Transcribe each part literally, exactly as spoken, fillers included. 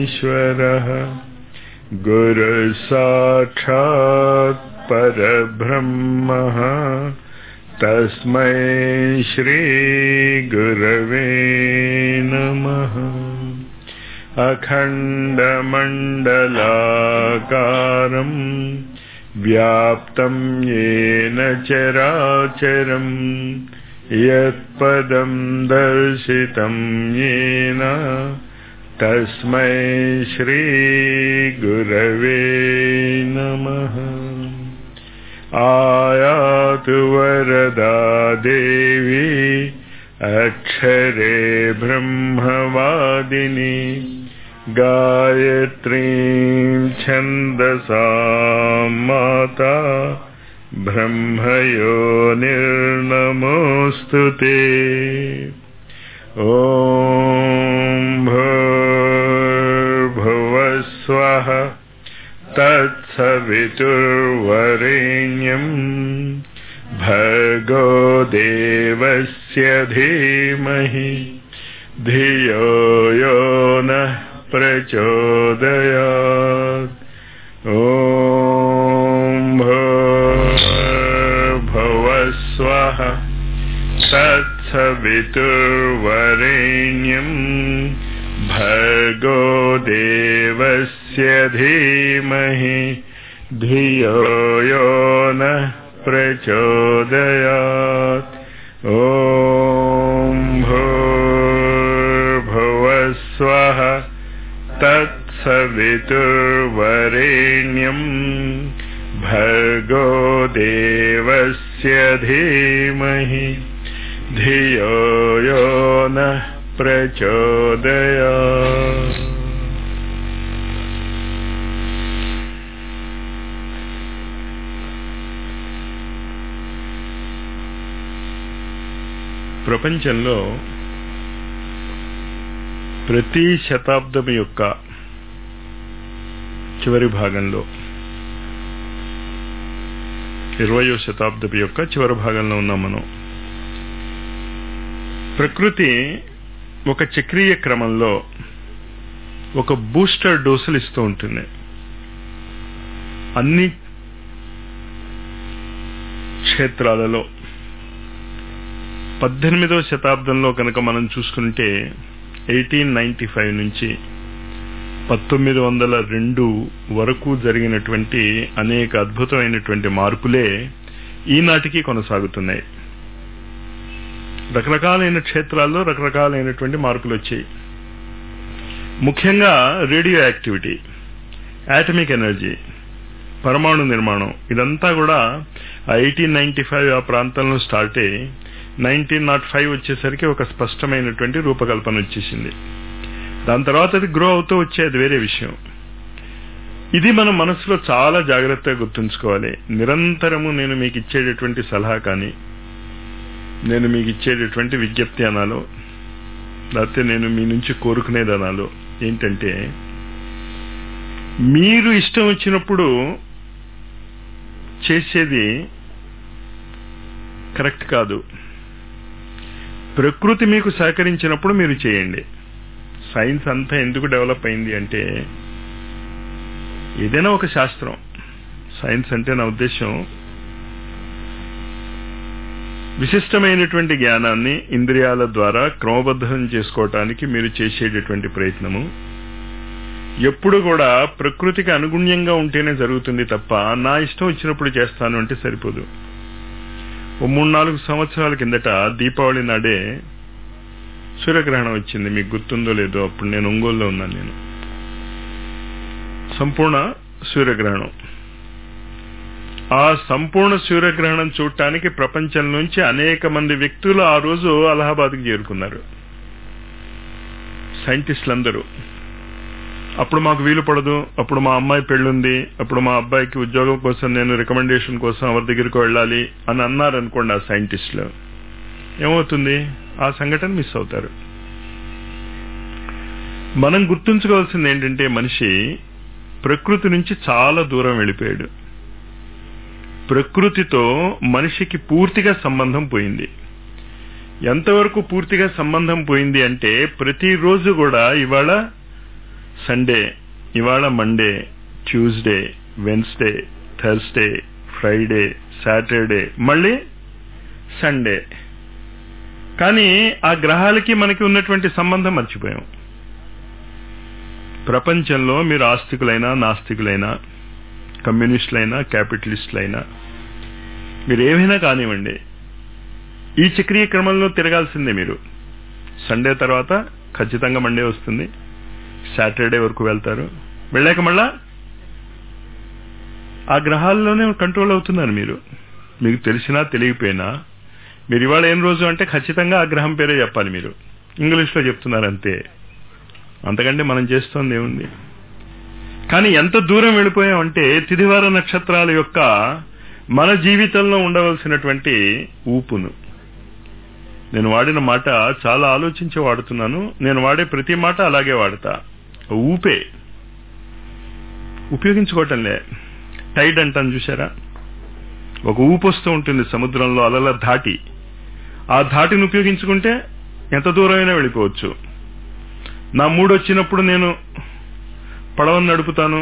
परमेश्वरः गुरुः साक्षात् परब्रह्मः तस्मै श्री गुरवे नमः। अखण्डमण्डलाकारं व्याप्तं येन चराचरं यत्पदं दर्शितं येन तस्मै श्री गुरवे नमः। आयातु वरदा देवी अक्षरे ब्रह्मवादिनी गायत्रीं छन्दसा माता ब्रह्मयोनिर्नमोऽस्तु ते। ॐ भूर्भुवः स्वः तत्सवितुर्वरेण्यं भर्गो देवस्य धीमहि धियो यो नः प्रचोदयात्। ॐ भूर्भुवः स्वः तत्सवितुर्वरेण्यं भर्गो देवस्य धीमहि धियो यो नः प्रचोदयात्। ॐ भूर्भुवः स्वः तत्सवितुर्वरेण्यं भर्गो देवस्य धीमहि धियो यो नः प्रचोदयात्। ప్రపంచంలో ప్రతి శతాబ్దం యొక్క చివరి భాగంలో ఇరవయో శతాబ్దం యొక్క చివరి భాగంలో ఉన్నాం మనం. ప్రకృతి ఒక చక్రీయ క్రమంలో ఒక బూస్టర్ డోసులు ఇస్తూ ఉంటుంది. అన్ని క్షేత్రాలలో పద్దెనిమిదవ శతాబ్దంలో కనుక మనం చూసుకుంటే ఎయిటీన్ నైన్టీ ఫైవ్ నుంచి పంతొమ్మిది వందల రెండు వరకు జరిగినటువంటి అనేక అద్భుతమైనటువంటి మార్పులే ఈనాటికి కొనసాగుతున్నాయి. రకరకాలైన క్షేత్రాల్లో రకరకాలైనటువంటి మార్పులు వచ్చాయి. ముఖ్యంగా రేడియో యాక్టివిటీ, యాటమిక్ ఎనర్జీ, పరమాణు నిర్మాణం, ఇదంతా కూడా ఎయిటీన్ నైన్టీ ఫైవ్ ఆ ప్రాంతంలో స్టార్ట్ అయ్యి నైన్టీన్ నాట్ ఫైవ్ వచ్చేసరికి ఒక స్పష్టమైనటువంటి రూపకల్పన వచ్చేసింది. దాని తర్వాత అది గ్రో అవుతూ వచ్చేది వేరే విషయం. ఇది మనం మనసులో చాలా జాగ్రత్తగా గుర్తుంచుకోవాలి. నిరంతరము నేను మీకు ఇచ్చేటటువంటి సలహా కానీ, నేను మీకు ఇచ్చేటటువంటి విజ్ఞప్తి అనాలో, లేకపోతే నేను మీ నుంచి కోరుకునేది అనాలో ఏంటంటే, మీరు ఇష్టం వచ్చినప్పుడు చేసేది కరెక్ట్ కాదు. ప్రకృతి మీకు సహకరించినప్పుడు మీరు చేయండి. సైన్స్ అంతా ఎందుకు డెవలప్ అయింది అంటే, ఏదైనా ఒక శాస్త్రం, సైన్స్ అంటే నా ఉద్దేశం విశిష్టమైనటువంటి జ్ఞానాన్ని ఇంద్రియాల ద్వారా క్రమబద్ధం చేసుకోవటానికి మీరు చేసేటటువంటి ప్రయత్నము ఎప్పుడు కూడా ప్రకృతికి అనుగుణ్యంగా ఉంటేనే జరుగుతుంది తప్ప నా ఇష్టం వచ్చినప్పుడు చేస్తాను అంటే సరిపోదు. ఓ మూడు నాలుగు సంవత్సరాల కిందట దీపావళి నాడే సూర్యగ్రహణం వచ్చింది. మీకు గుర్తుందో లేదో, అప్పుడు నేను ఒంగోలులో ఉన్నాను. నేను సంపూర్ణ సూర్యగ్రహణం. ఆ సంపూర్ణ సూర్యగ్రహణం చూడటానికి ప్రపంచం నుంచి అనేక మంది వ్యక్తులు ఆ రోజు అలహాబాద్కి చేరుకున్నారు, సైంటిస్టులందరూ. అప్పుడు మాకు వీలు పడదు, అప్పుడు మా అమ్మాయి పెళ్ళుంది, అప్పుడు మా అబ్బాయికి ఉద్యోగం కోసం నేను రికమెండేషన్ కోసం ఎవరి దగ్గరికి వెళ్ళాలి అని అన్నారు అనుకోండి ఆ సైంటిస్టులు. ఏమవుతుంది? ఆ సంఘటన మిస్ అవుతారు. మనం గుర్తుంచుకోవాల్సింది ఏంటంటే, మనిషి ప్రకృతి నుంచి చాలా దూరం వెళ్ళిపోయాడు. ప్రకృతితో మనిషికి పూర్తిగా సంబంధం పోయింది. ఎంతవరకు పూర్తిగా సంబంధం పోయింది అంటే, ప్రతిరోజు కూడా ఇవాళ సండే, ఇవాళ Monday, Tuesday, Wednesday, Thursday, Friday, Saturday, మళ్ళీ సండే. కానీ ఆ గ్రహాలకి మనకి ఉన్నటువంటి సంబంధం మర్చిపోయాం. ప్రపంచంలో మీరు ఆస్తికులైనా నాస్తికులైనా, కమ్యూనిస్టులైనా క్యాపిటలిస్టులైనా, మీరు ఏమైనా కానివ్వండి, ఈ చక్రీయ క్రమంలో తిరగాల్సిందే. మీరు సండే తర్వాత ఖచ్చితంగా మండే వస్తుంది, సాటర్డే వరకు వెళ్తారు, వెళ్ళాక మళ్ళా ఆ గ్రహాల్లోనే కంట్రోల్ అవుతున్నారు మీరు. మీకు తెలిసినా తెలియకపోయినా మీరు ఇవాళ ఏం రోజు అంటే ఖచ్చితంగా ఆ గ్రహం పేరే చెప్పాలి. మీరు ఇంగ్లీష్లో చెప్తున్నారు అంతే, అంతకంటే మనం చేస్తోంది ఏముంది. కానీ ఎంత దూరం వెళ్ళిపోయామంటే తిథివార నక్షత్రాల యొక్క మన జీవితంలో ఉండవలసినటువంటి ఊపును, నేను వాడిన మాట చాలా ఆలోచించి వాడుతున్నాను. నేను వాడే ప్రతి మాట అలాగే వాడతా. ఊపే ఉపయోగించుకోవటంలే. టైడ్ అంటాను చూసారా, ఒక ఊపు వస్తూ ఉంటుంది సముద్రంలో అలల ధాటి. ఆ ధాటిని ఉపయోగించుకుంటే ఎంత దూరమైనా వెళ్ళిపోవచ్చు. నా మూడు వచ్చినప్పుడు నేను పడవను నడుపుతాను.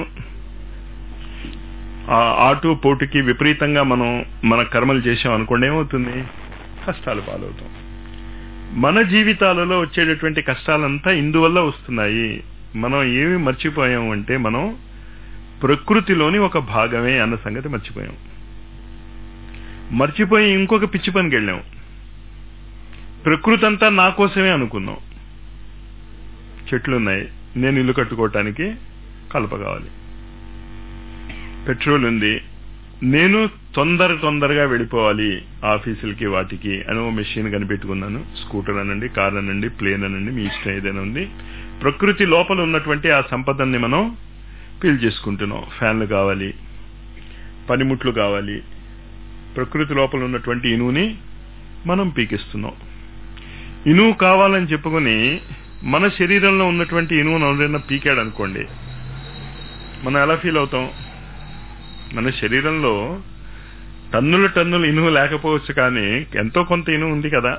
ఆ ఆటు పోటుకి విపరీతంగా మనం మన కర్మలు చేసాం అనుకోండి, ఏమవుతుంది? కష్టాలు పాలవుతాం. మన జీవితాలలో వచ్చేటటువంటి కష్టాలంతా ఇందువల్ల వస్తున్నాయి. మనం ఏమి మర్చిపోయాం అంటే మనం ప్రకృతిలోని ఒక భాగమే అన్న సంగతి మర్చిపోయాం. మర్చిపోయి ఇంకొక పిచ్చి పనికి వెళ్ళాం. ప్రకృతి అంతా నా కోసమే అనుకున్నాం. చెట్లున్నాయి, నేను ఇల్లు కట్టుకోవటానికి కలప కావాలి. పెట్రోల్ ఉంది, నేను తొందర తొందరగా వెళ్ళిపోవాలి ఆఫీసులకి వాటికి అని ఓ మెషిన్ కనిపెట్టుకున్నాను. స్కూటర్ అనండి, కార్ అనండి, ప్లేన్ అనండి, మీ ఇష్టం ఏదైనా ఉంది. ప్రకృతి లోపల ఉన్నటువంటి ఆ సంపదన్ని మనం పీల్ చేసుకుంటున్నాం. ఫ్యాన్లు కావాలి, పనిముట్లు కావాలి, ప్రకృతి లోపల ఉన్నటువంటి ఇనువుని మనం పీకిస్తున్నాం. ఇనువు కావాలని చెప్పుకొని మన శరీరంలో ఉన్నటువంటి ఇనువును ఎవరైనా పీకాడు అనుకోండి, మనం ఎలా ఫీల్ అవుతాం? మన శరీరంలో టన్నుల టన్నుల ఇనువు లేకపోవచ్చు, కానీ ఎంతో కొంత ఇనువు ఉంది కదా.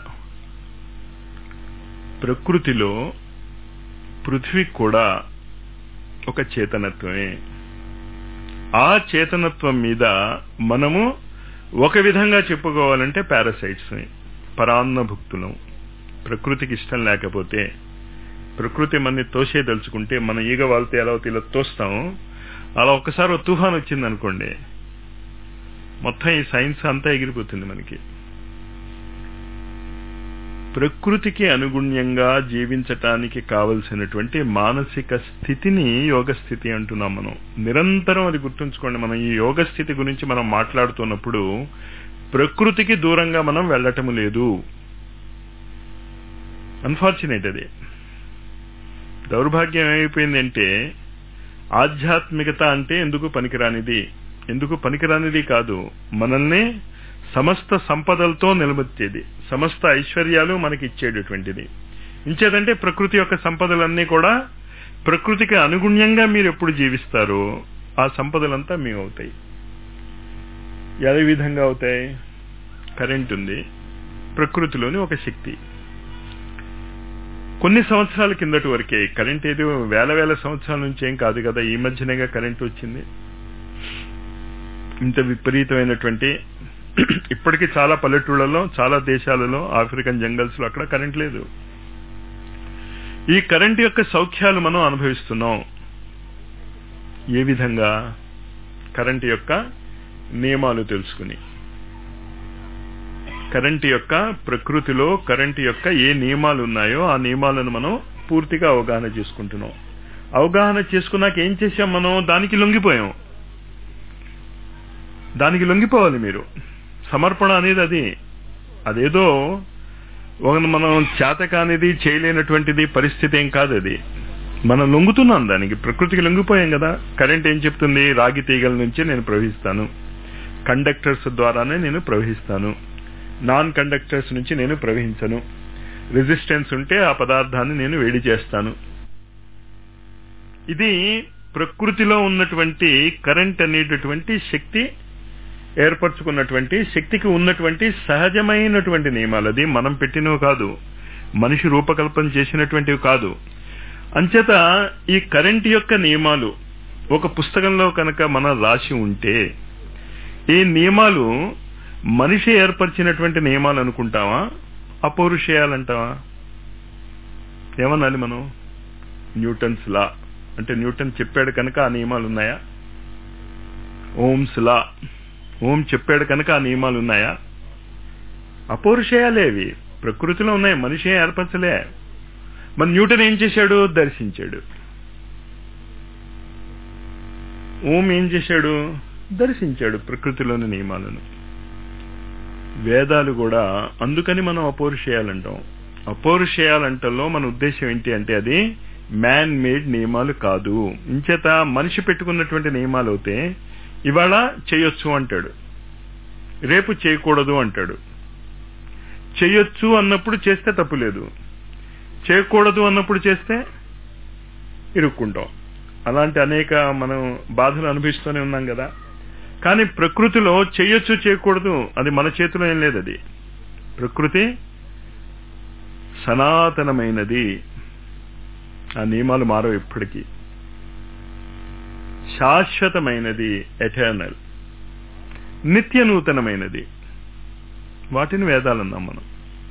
ప్రకృతిలో పృథ్వీ కూడా ఒక చేతనత్వమే. ఆ చేతనత్వం మీద మనము ఒక విధంగా చెప్పుకోవాలంటే పారాసైట్స్, పరాన్నభుక్తులం. ప్రకృతికి ఇష్టం లేకపోతే, ప్రకృతి మనని తోసేదలుచుకుంటే, మనం ఈగ వాళ్తే ఎలా ఇలా తోస్తాం, అలా ఒక్కసారి ఒక తుఫాన్ వచ్చింది అనుకోండి, మొత్తం ఈ సైన్స్ అంతా ఎగిరిపోతుంది మనకి. ప్రకృతికి అనుగుణ్యంగా జీవించటానికి కావలసినటువంటి మానసిక స్థితిని యోగ స్థితి అంటున్నాం మనం. నిరంతరం అది గుర్తుంచుకోండి. మనం ఈ యోగ స్థితి గురించి మనం మాట్లాడుతున్నప్పుడు ప్రకృతికి దూరంగా మనం వెళ్ళటము లేదు. అన్ఫార్చునేట్ అది. దౌర్భాగ్యం ఏమైపోయిందంటే ఆధ్యాత్మికత అంటే ఎందుకు పనికిరానిది, ఎందుకు పనికిరానిది కాదు, మనల్ని సమస్త సంపదలతో నిలబెట్టేది, సమస్త ఐశ్వర్యాలు మనకి ఇచ్చేటటువంటిది. ఇంచేదంటే ప్రకృతి యొక్క సంపదలన్నీ కూడా ప్రకృతికి అనుగుణ్యంగా మీరు ఎప్పుడు జీవిస్తారో ఆ సంపదలంతా మీ అవుతాయి. ఏ విధంగా అవుతాయి? కరెంట్ ఉంది, ప్రకృతిలోని ఒక శక్తి. కొన్ని సంవత్సరాల కిందటి వరకే కరెంట్, ఏదో వేల వేల సంవత్సరాల నుంచి ఏం కాదు కదా, ఈ మధ్యనేగా కరెంట్ వచ్చింది. ఇంత విపరీతమైనటువంటి, ఇప్పటికీ చాలా పల్లెటూళ్ళలో, చాలా దేశాలలో, ఆఫ్రికన్ జంగల్స్ లో అక్కడ కరెంట్ లేదు. ఈ కరెంట్ యొక్క సౌఖ్యాలు మనం అనుభవిస్తున్నాం. ఏ విధంగా? కరెంట్ యొక్క నియమాలు తెలుసుకుని, కరెంట్ యొక్క ప్రకృతిలో కరెంట్ యొక్క ఏ నియమాలు ఉన్నాయో ఆ నియమాలను మనం పూర్తిగా అవగాహన చేసుకుంటున్నాం. అవగాహన చేసుకున్నాక ఏం చేశాం మనం? దానికి లొంగిపోయాం. దానికి లొంగిపోవాలి మీరు. సమర్పణ అనేది అది. అదేదో మనం చేతకానిది, చేయలేనటువంటిది పరిస్థితి ఏం కాదు అది. మనం లొంగుతున్నాం దానికి, ప్రకృతికి లొంగిపోయాం కదా. కరెంట్ ఏం చెప్తుంది? రాగి తీగల నుంచి నేను ప్రవహిస్తాను, కండక్టర్స్ ద్వారానే నేను ప్రవహిస్తాను, నాన్ కండక్టర్స్ నుంచి నేను ప్రవహించను, రెసిస్టెన్స్ ఉంటే ఆ పదార్థాన్ని నేను వేడి చేస్తాను. ఇది ప్రకృతిలో ఉన్నటువంటి కరెంట్ అనేటటువంటి శక్తి ఏర్పరచుకున్నటువంటి శక్తికి ఉన్నటువంటి సహజమైనటువంటి నియమాలు. అది మనం పెట్టినవి కాదు, మనిషి రూపకల్పన చేసినటువంటివి కాదు. అంచేత ఈ కరెంట్ యొక్క నియమాలు ఒక పుస్తకంలో కనుక మనం రాసి ఉంటే ఈ నియమాలు మనిషి ఏర్పరిచినటువంటి నియమాలు అనుకుంటావా, అపౌరుషేయాలంటావా? ఏమనాలి మనం? న్యూటన్స్ లా అంటే న్యూటన్ చెప్పాడు కనుక ఆ నియమాలు ఉన్నాయా? ఓమ్స్ లా, ఓం చెప్పాడు కనుక ఆ నియమాలు ఉన్నాయా? అపౌరుషేయాలే అవి, ప్రకృతిలో ఉన్నాయి, మనిషి ఏర్పరచలే. మరి న్యూటన్ ఏం చేశాడు? దర్శించాడు. ఓం ఏం చేశాడు? దర్శించాడు ప్రకృతిలోని నియమాలను. వేదాలు కూడా అందుకని మనం అపౌరుషేయాలంటాం. అపౌరుషేయాలంటలో మన ఉద్దేశం ఏంటి అంటే అది మ్యాన్ మేడ్ నియమాలు కాదు. ఇంచేత మనిషి పెట్టుకున్నటువంటి నియమాలు అయితే ఇవాళ చేయొచ్చు అంటాడు, రేపు చేయకూడదు అంటాడు. చేయొచ్చు అన్నప్పుడు చేస్తే తప్పు లేదు, చేయకూడదు అన్నప్పుడు చేస్తే ఇరుక్కుంటాం. అలాంటి అనేక మనం బాధలు అనుభవిస్తూనే ఉన్నాం కదా. కానీ ప్రకృతిలో చేయొచ్చు చేయకూడదు అది మన చేతిలో ఏం లేదు. అది ప్రకృతి సనాతనమైనది, ఆ నియమాలు మారవు ఎప్పటికీ. శాశ్వతమైనది, ఎటర్నల్, నిత్య నూతనమైనది. వాటిని వేదాలు అన్నాం మనం.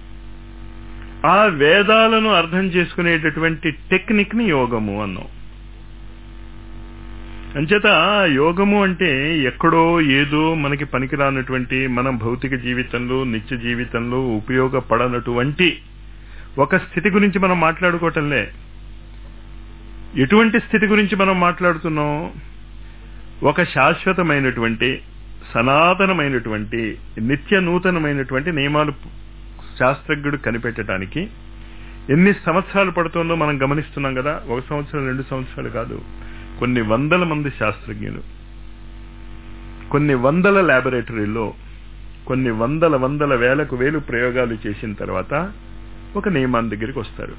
ఆ వేదాలను అర్థం చేసుకునేటటువంటి టెక్నిక్ ని యోగము అన్నాం. అంచేత యోగము అంటే ఎక్కడో ఏదో మనకి పనికిరానటువంటి, మనం భౌతిక జీవితంలో నిత్య జీవితంలో ఉపయోగపడనటువంటి ఒక స్థితి గురించి మనం మాట్లాడుకోవటంలే. ఎటువంటి స్థితి గురించి మనం మాట్లాడుతున్నాం? ఒక శాశ్వతమైనటువంటి, సనాతనమైనటువంటి, నిత్య నూతనమైనటువంటి నియమాలు శాస్త్రజ్ఞుడు కనిపెట్టడానికి ఎన్ని సంవత్సరాలు పడుతుందో మనం గమనిస్తున్నాం కదా. ఒక సంవత్సరం, రెండు సంవత్సరాలు కాదు, కొన్ని వందల మంది శాస్త్రజ్ఞులు, కొన్ని వందల ల్యాబొరేటరీల్లో కొన్ని వందల వందల వేలకు వేలు ప్రయోగాలు చేసిన తర్వాత ఒక నియమం దగ్గరికి వస్తారు.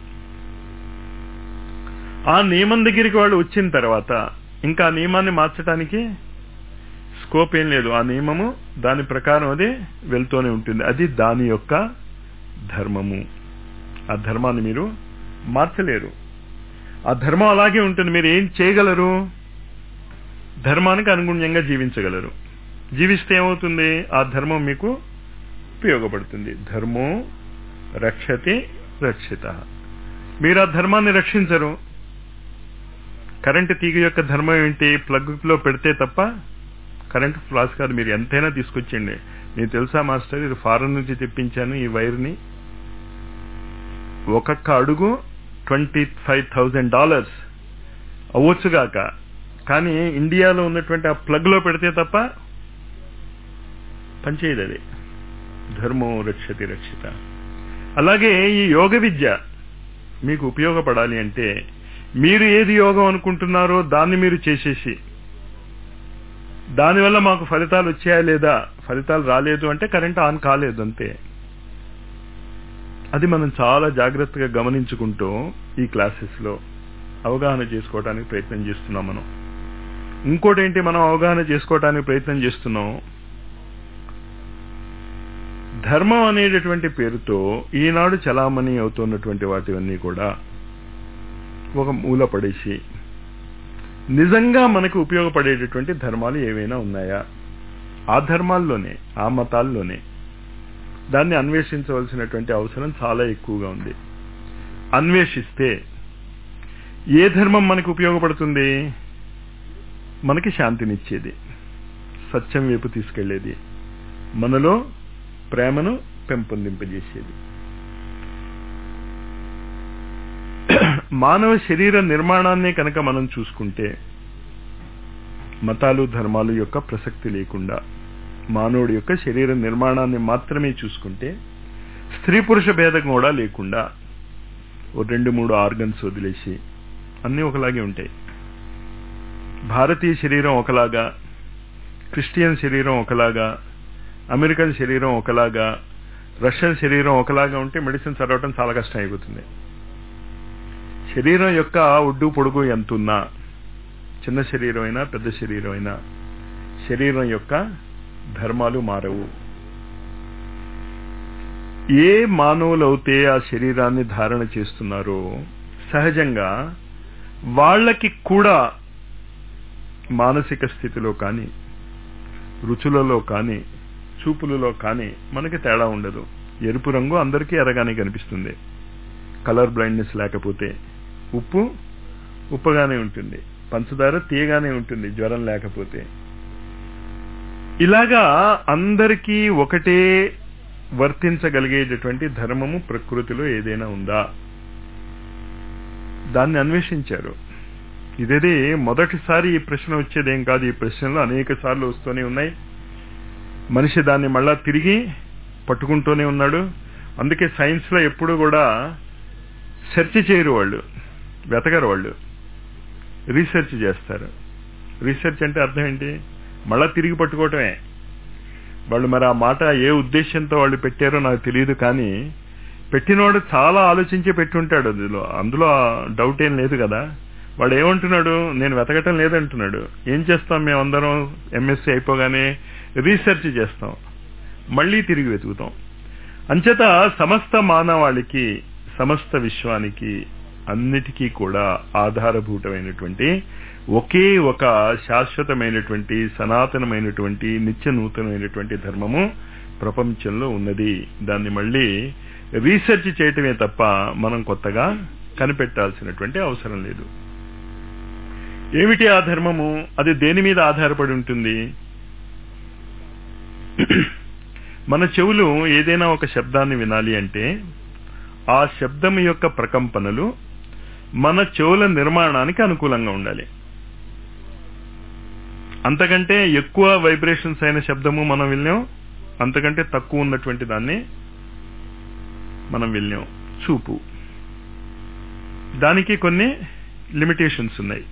ఆ నియమం దగ్గరికి వాళ్ళు వచ్చిన తర్వాత ఇంకా ఆ నియమాన్ని మార్చడానికి స్కోప్ ఏం లేదు. ఆ నియమము దాని ప్రకారం అది వెళ్తూనే ఉంటుంది. అది దాని యొక్క ధర్మము. ఆ ధర్మాన్ని మీరు మార్చలేరు. ఆ ధర్మం అలాగే ఉంటుంది. మీరు ఏం చేయగలరు? ధర్మానికి అనుగుణ్యంగా జీవించగలరు. జీవిస్తే ఏమవుతుంది? ఆ ధర్మం మీకు ఉపయోగపడుతుంది. ధర్మో రక్షతి రక్షిత. మీరు ఆ ధర్మాన్ని రక్షించరు. కరెంటు తీగ యొక్క ధర్మం ఏంటి? ప్లగ్ లో పెడితే తప్ప కరెంటు ఫ్లాస్ కాదు. మీరు ఎంతైనా తీసుకొచ్చేయండి. మీకు తెలుసా మాస్టర్, ఇది ఫారెన్ నుంచి తెప్పించాను ఈ వైర్ని, ఒక్కొక్క అడుగు ట్వంటీ ఫైవ్ థౌజండ్ డాలర్స్ అవ్వచ్చుగాక, కానీ ఇండియాలో ఉన్నటువంటి ఆ ప్లగ్ లో పెడితే తప్ప పనిచేయదు. అది ధర్మో రక్షతి రక్షిత. అలాగే ఈ యోగ విద్య మీకు ఉపయోగపడాలి అంటే మీరు ఏది యోగం అనుకుంటున్నారో దాన్ని మీరు చేసేసి దానివల్ల మాకు ఫలితాలు వచ్చాయా లేదా, ఫలితాలు రాలేదు అంటే కరెంట్ ఆన్ కాలేదు అంతే. అది మనం చాలా జాగ్రత్తగా గమనించుకుంటూ ఈ క్లాసెస్ లో అవగాహన చేసుకోవడానికి ప్రయత్నం చేస్తున్నాం మనం. ఇంకోటి ఏంటి మనం అవగాహన చేసుకోవడానికి ప్రయత్నం చేస్తున్నాం? ధర్మం అనేటటువంటి పేరుతో ఈనాడు చలామణి అవుతున్నటువంటి వాటివన్నీ కూడా ఒక మూల పడేసి నిజంగా మనకు ఉపయోగపడేటటువంటి ధర్మాలు ఏవైనా ఉన్నాయా? ఆ ధర్మాల్లోనే, ఆ మతాల్లోనే దాన్ని అన్వేషించవలసినటువంటి అవసరం చాలా ఎక్కువగా ఉంది. అన్వేషిస్తే ఏ ధర్మం మనకు ఉపయోగపడుతుంది? మనకి శాంతినిచ్చేది, సత్యం వైపు తీసుకెళ్లేది, మనలో ప్రేమను పెంపొందింపజేసేది. మానవ శరీర నిర్మాణాన్ని కనుక మనం చూసుకుంటే మతాలు ధర్మాలు యొక్క ప్రసక్తి లేకుండా మానవుడి యొక్క శరీర నిర్మాణాన్ని మాత్రమే చూసుకుంటే, స్త్రీ పురుష భేదం కూడా లేకుండా ఓ రెండు మూడు ఆర్గన్స్ వదిలేసి అన్నీ ఒకలాగే ఉంటాయి. భారతీయ శరీరం ఒకలాగా, క్రిస్టియన్ శరీరం ఒకలాగా, అమెరికన్ శరీరం ఒకలాగా, రష్యన్ శరీరం ఒకలాగా ఉంటే మెడిసిన్ చదవటం చాలా కష్టం అయిపోతుంది. శరీరం యొక్క ఒడ్డు పొడుగు ఎంతున్నా, చిన్న శరీరం అయినా పెద్ద శరీరం అయినా, శరీరం యొక్క ధర్మాలు మారవు. ఏ మానవులైతే ఆ శరీరాన్ని ధారణ చేస్తున్నారో సహజంగా వాళ్ళకి కూడా మానసిక స్థితిలో కానీ, రుచులలో కానీ, చూపులలో కానీ మనకి తేడా ఉండదు. ఎరుపు రంగు అందరికీ ఎర్రగానే కనిపిస్తుంది, కలర్ బ్లైండ్నెస్ లేకపోతే. ఉప్పు ఉప్పగానే ఉంటుంది, పంచదార తీయగానే ఉంటుంది జ్వరం లేకపోతే. ఇలాగా అందరికీ ఒకటే వర్తించగలిగేటటువంటి ధర్మము ప్రకృతిలో ఏదైనా ఉందా? దాన్ని అన్వేషించారు. ఇదేది మొదటిసారి ఈ ప్రశ్న వచ్చేదేం కాదు. ఈ ప్రశ్నలు అనేక సార్లు వస్తూనే ఉన్నాయి. మనిషి దాన్ని మళ్ళా తిరిగి పట్టుకుంటూనే ఉన్నాడు. అందుకే సైన్స్ లో ఎప్పుడు కూడా సెర్చ్ చేయరు వాళ్ళు, వెతకరు వాళ్ళు, రీసెర్చ్ చేస్తారు. రీసెర్చ్ అంటే అర్థం ఏంటి? మళ్ళా తిరిగి పట్టుకోవటమే. వాళ్ళు మరి ఆ మాట ఏ ఉద్దేశంతో వాళ్ళు పెట్టారో నాకు తెలియదు, కానీ పెట్టినవాడు చాలా ఆలోచించి పెట్టుంటాడు. అందులో అందులో డౌట్ ఏం లేదు కదా. వాడు ఏమంటున్నాడు? నేను వెతకటం లేదంటున్నాడు. ఏం చేస్తాం మేమందరం? ఎంఎస్సీ అయిపోగానే రీసెర్చ్ చేస్తాం, మళ్ళీ తిరిగి వెతుకుతాం. అంచేత సమస్త మానవాళికి, సమస్త విశ్వానికి, అన్నిటికీ కూడా ఆధారభూతమైనటువంటి ఒకే ఒక శాశ్వతమైనటువంటి, సనాతనమైనటువంటి, నిత్య నూతనమైనటువంటి ధర్మము ప్రపంచంలో ఉన్నది. దాన్ని మళ్ళీ రీసెర్చ్ చేయటమే తప్ప మనం కొత్తగా కనిపెట్టాల్సినటువంటి అవసరం లేదు. ఏమిటి ఆ ధర్మము? అది దేని మీద ఆధారపడి ఉంటుంది? మన చెవులు ఏదైనా ఒక శబ్దాన్ని వినాలి అంటే ఆ శబ్దం యొక్క ప్రకంపనలు మన చెవుల నిర్మాణానికి అనుకూలంగా ఉండాలి. అంతకంటే ఎక్కువ వైబ్రేషన్స్ అయిన శబ్దము మనం వినలేం, అంతకంటే తక్కువ ఉన్నటువంటి దాన్ని మనం వినలేం. చూపు, దానికి కొన్ని లిమిటేషన్స్ ఉన్నాయి.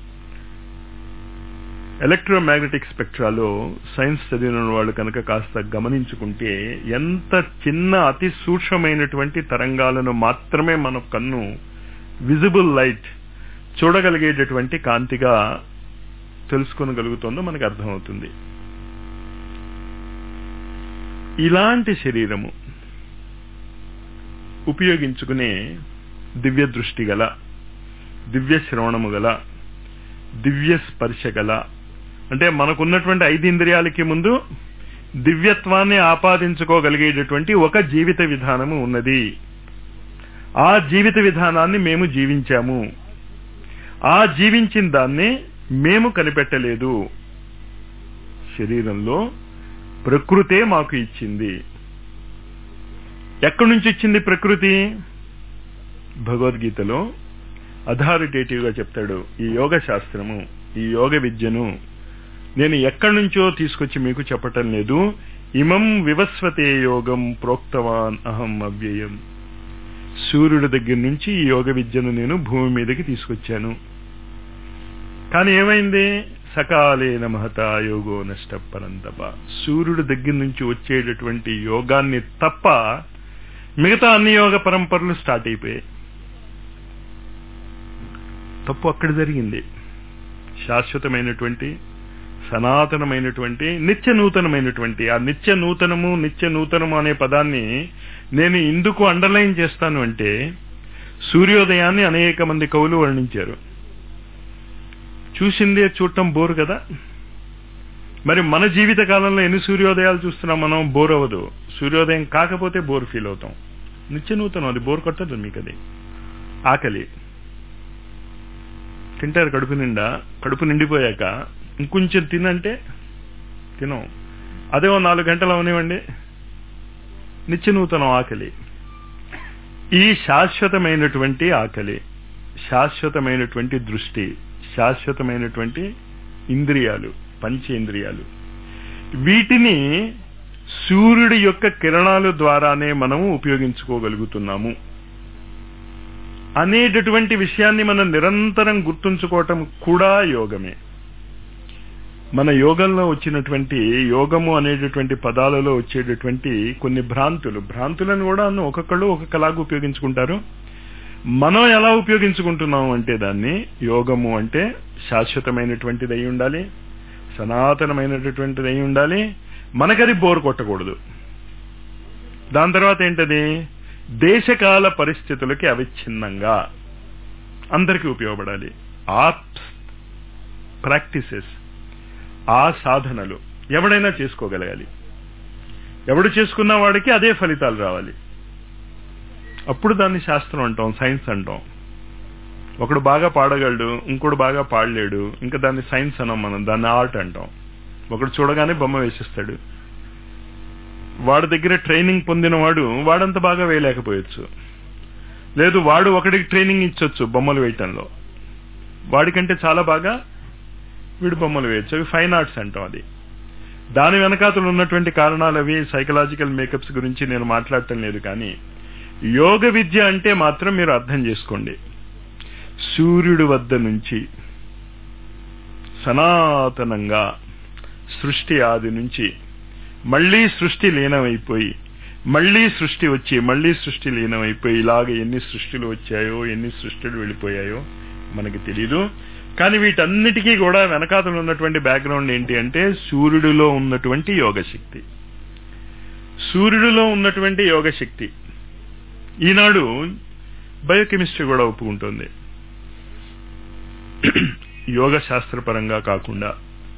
ఎలక్ట్రోమాగ్నెటిక్ స్పెక్ట్రాలో సైన్స్ చదివిన వాళ్ళు కనుక కాస్త గమనించుకుంటే ఎంత చిన్న అతి సూక్ష్మమైనటువంటి తరంగాలను మాత్రమే మన కన్ను విజిబుల్ లైట్ చూడగలిగేటటువంటి కాంతిగా తెలుసుకోగలుగుతుందో మనకు అర్థమవుతుంది. ఇలాంటి శరీరము ఉపయోగించుకునే దివ్య దృష్టి గల, దివ్య శ్రవణము గల, దివ్య స్పర్శ గల, అంటే మనకున్నటువంటి ఐదు ఇంద్రియాలకి ముందు దివ్యత్వాన్ని ఆపాదించుకోగలిగేటటువంటి ఒక జీవిత విధానము ఉన్నది. ఆ జీవిత విధానాన్ని మేము జీవించాము. ఆ జీవించిన దాన్ని మేము కనిపెట్టలేదు. శరీరంలో ప్రకృతే మాకు ఇచ్చింది. ఎక్కడి నుంచి ఇచ్చింది ప్రకృతి? భగవద్గీతలో అథారిటేటివ్ గా చెప్తాడు. ఈ యోగ శాస్త్రము, ఈ యోగ విద్యను నేను ఎక్కడి నుంచో తీసుకొచ్చి మీకు చెప్పటం లేదు. ఇమం వివస్వతే యోగం ప్రోక్తవాన్ అహం అవ్యయం. సూర్యుడి దగ్గర నుంచి ఈ యోగ విద్యను నేను భూమి మీదకి తీసుకొచ్చాను. కానీ ఏమైంది? సకాలేన మహతా యోగో నష్ట పరంతప. సూర్యుడి దగ్గర నుంచి వచ్చేటటువంటి యోగాన్ని తప్ప మిగతా అన్ని యోగ పరంపరలు స్టార్ట్ అయిపోయాయి. తప్పు అక్కడ జరిగింది. శాశ్వతమైనటువంటి, సనాతనమైనటువంటి, నిత్య నూతనమైనటువంటి, ఆ నిత్య నూతనము నిత్య నూతనము అనే పదాన్ని నేను ఎందుకు అండర్లైన్ చేస్తాను అంటే, సూర్యోదయాన్ని అనేక మంది కవులు వర్ణించారు. చూసిందే చూడటం బోరు కదా. మరి మన జీవిత కాలంలో ఎన్ని సూర్యోదయాలు చూస్తున్నాం మనం? బోర్ అవ్వదు. సూర్యోదయం కాకపోతే బోర్ ఫీల్ అవుతాం. నిత్య నూతనం, అది బోర్ కొట్టదు మీకు. అది ఆకలి, తింటారు కడుపు నిండా. కడుపు నిండిపోయాక ఇంకొంచెం తినంటే తినం. అదే ఓ నాలుగు గంటలు అవనివ్వండి, నిత్య నూతనం ఆకలి. ఈ శాశ్వతమైనటువంటి ఆకలి, శాశ్వతమైనటువంటి దృష్టి, శాశ్వతమైనటువంటి ఇంద్రియాలు, పంచేంద్రియాలు, వీటిని సూర్యుడి యొక్క కిరణాల ద్వారానే మనము ఉపయోగించుకోగలుగుతున్నాము అనేటటువంటి విషయాన్ని మనం నిరంతరం గుర్తుంచుకోవటం కూడా యోగమే. మన యోగంలో వచ్చినటువంటి, యోగము అనేటటువంటి పదాలలో వచ్చేటటువంటి కొన్ని భ్రాంతులు, భ్రాంతులను కూడా ఒక్కొక్కళ్ళు ఒక్కొక్కలాగా ఉపయోగించుకుంటారు. మనం ఎలా ఉపయోగించుకుంటున్నాం అంటే, దాన్ని యోగము అంటే శాశ్వతమైనటువంటిది అయి ఉండాలి, సనాతనమైనటువంటిది అయి ఉండాలి, మనకది బోర్ కొట్టకూడదు. దాని తర్వాత ఏంటది? దేశకాల పరిస్థితులకి అవిచ్ఛిన్నంగా అందరికీ ఉపయోగపడాలి. ఆ ప్రాక్టీసెస్, ఆ సాధనలు ఎవడైనా చేసుకోగలగాలి. ఎవడు చేసుకున్న వాడికి అదే ఫలితాలు రావాలి. అప్పుడు దాన్ని శాస్త్రం అంటాం, సైన్స్ అంటాం. ఒకడు బాగా పాడగలడు, ఇంకోడు బాగా పాడలేడు, ఇంకా దాన్ని సైన్స్ అనం మనం, దాన్ని ఆర్ట్ అంటాం. ఒకడు చూడగానే బొమ్మ వేసిస్తాడు, వాడి దగ్గర ట్రైనింగ్ పొందిన వాడు వాడంత బాగా వేయలేకపోవచ్చు. లేదు, వాడు ఒకడికి ట్రైనింగ్ ఇచ్చొచ్చు బొమ్మలు వేయటంలో, వాడికంటే చాలా బాగా వీడు బొమ్మలు వేయచ్చు. అవి ఫైన్ ఆర్ట్స్ అంటాం. అది దాని వెనకాతలు ఉన్నటువంటి కారణాలు అవి సైకలాజికల్ మేకప్స్ గురించి నేను మాట్లాడటం లేదు. కానీ యోగ విద్య అంటే మాత్రం మీరు అర్థం చేసుకోండి, సూర్యుడి వద్ద నుంచి సనాతనంగా సృష్టి ఆది నుంచి మళ్లీ సృష్టి లీనమైపోయి, మళ్లీ సృష్టి వచ్చి మళ్లీ సృష్టి లీనమైపోయి, ఇలాగ ఎన్ని సృష్టిలు వచ్చాయో ఎన్ని సృష్టిలు వెళ్ళిపోయాయో మనకి తెలీదు. కానీ వీటన్నిటికీ కూడా వెనకాతలు ఉన్నటువంటి బ్యాక్గ్రౌండ్ ఏంటి అంటే సూర్యుడిలో ఉన్నటువంటి యోగశక్తి. సూర్యుడిలో ఉన్నటువంటి యోగశక్తి ఈనాడు బయోకెమిస్ట్రీ కూడా ఒప్పుకుంటుంది. యోగ శాస్త్రపరంగా కాకుండా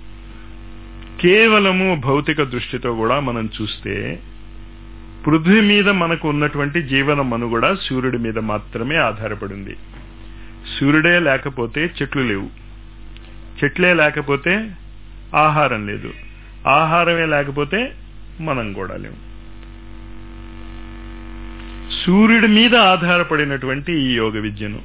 కేవలము భౌతిక దృష్టితో కూడా మనం చూస్తే పృథ్వీ మీద మనకు ఉన్నటువంటి జీవన మనుగడ సూర్యుడి మీద మాత్రమే ఆధారపడింది. సూర్యుడే లేకపోతే చెట్లు లేవు, చెట్లే లేకపోతే ఆహారం లేదు, ఆహారమే లేకపోతే మనం కూడా లేవు. సూర్యుడి మీద ఆధారపడినటువంటి ఈ యోగ విద్యను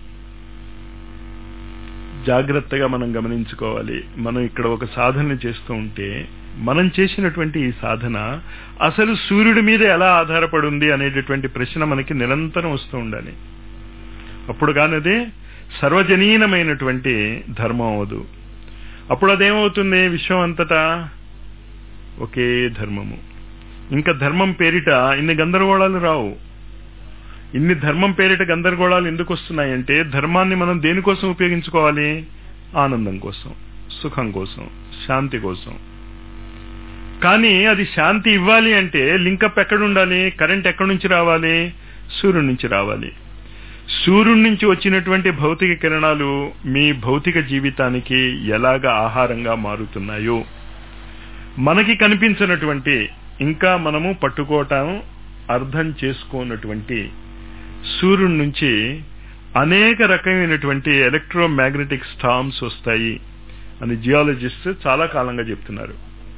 జాగ్రత్తగా మనం గమనించుకోవాలి. మనం ఇక్కడ ఒక సాధన చేస్తూ ఉంటే మనం చేసినటువంటి ఈ సాధన అసలు సూర్యుడి మీద ఎలా ఆధారపడి ఉంది అనేటటువంటి ప్రశ్న మనకి నిరంతరం వస్తూ ఉండాలి. అప్పుడు కానీ అది సర్వజనీనమైనటువంటి ధర్మం అవదు. అప్పుడు అదేమవుతుంది, విశ్వం అంతటా ఒకే ధర్మము. ఇంకా ధర్మం పేరిట ఇన్ని గందరగోళాలు రావు. ఇన్ని ధర్మం పేరిట గందరగోళాలు ఎందుకు వస్తున్నాయంటే ధర్మాన్ని మనం దేనికోసం ఉపయోగించుకోవాలి? ఆనందం కోసం, సుఖం కోసం, శాంతి కోసం. కానీ అది శాంతి ఇవ్వాలి అంటే లింకప్ ఎక్కడ ఉండాలి? కరెంట్ ఎక్కడి నుంచి రావాలి? సూర్యుడి నుంచి రావాలి. సూర్యుడి నుంచి వచ్చినటువంటి భౌతిక కిరణాలు మీ భౌతిక జీవితానికి ఎలాగ ఆహారంగా మారుతున్నాయో మనకి కనిపించినటువంటి, ఇంకా మనము పట్టుకోవటం అర్థం చేసుకోనటువంటి సూర్యుడి నుంచి అనేక రకమైనటువంటి ఎలక్ట్రోమాగ్నెటిక్ స్టార్మ్స్ వస్తాయి అని జియాలజిస్ట్ చాలా కాలంగా చెప్తున్నారు.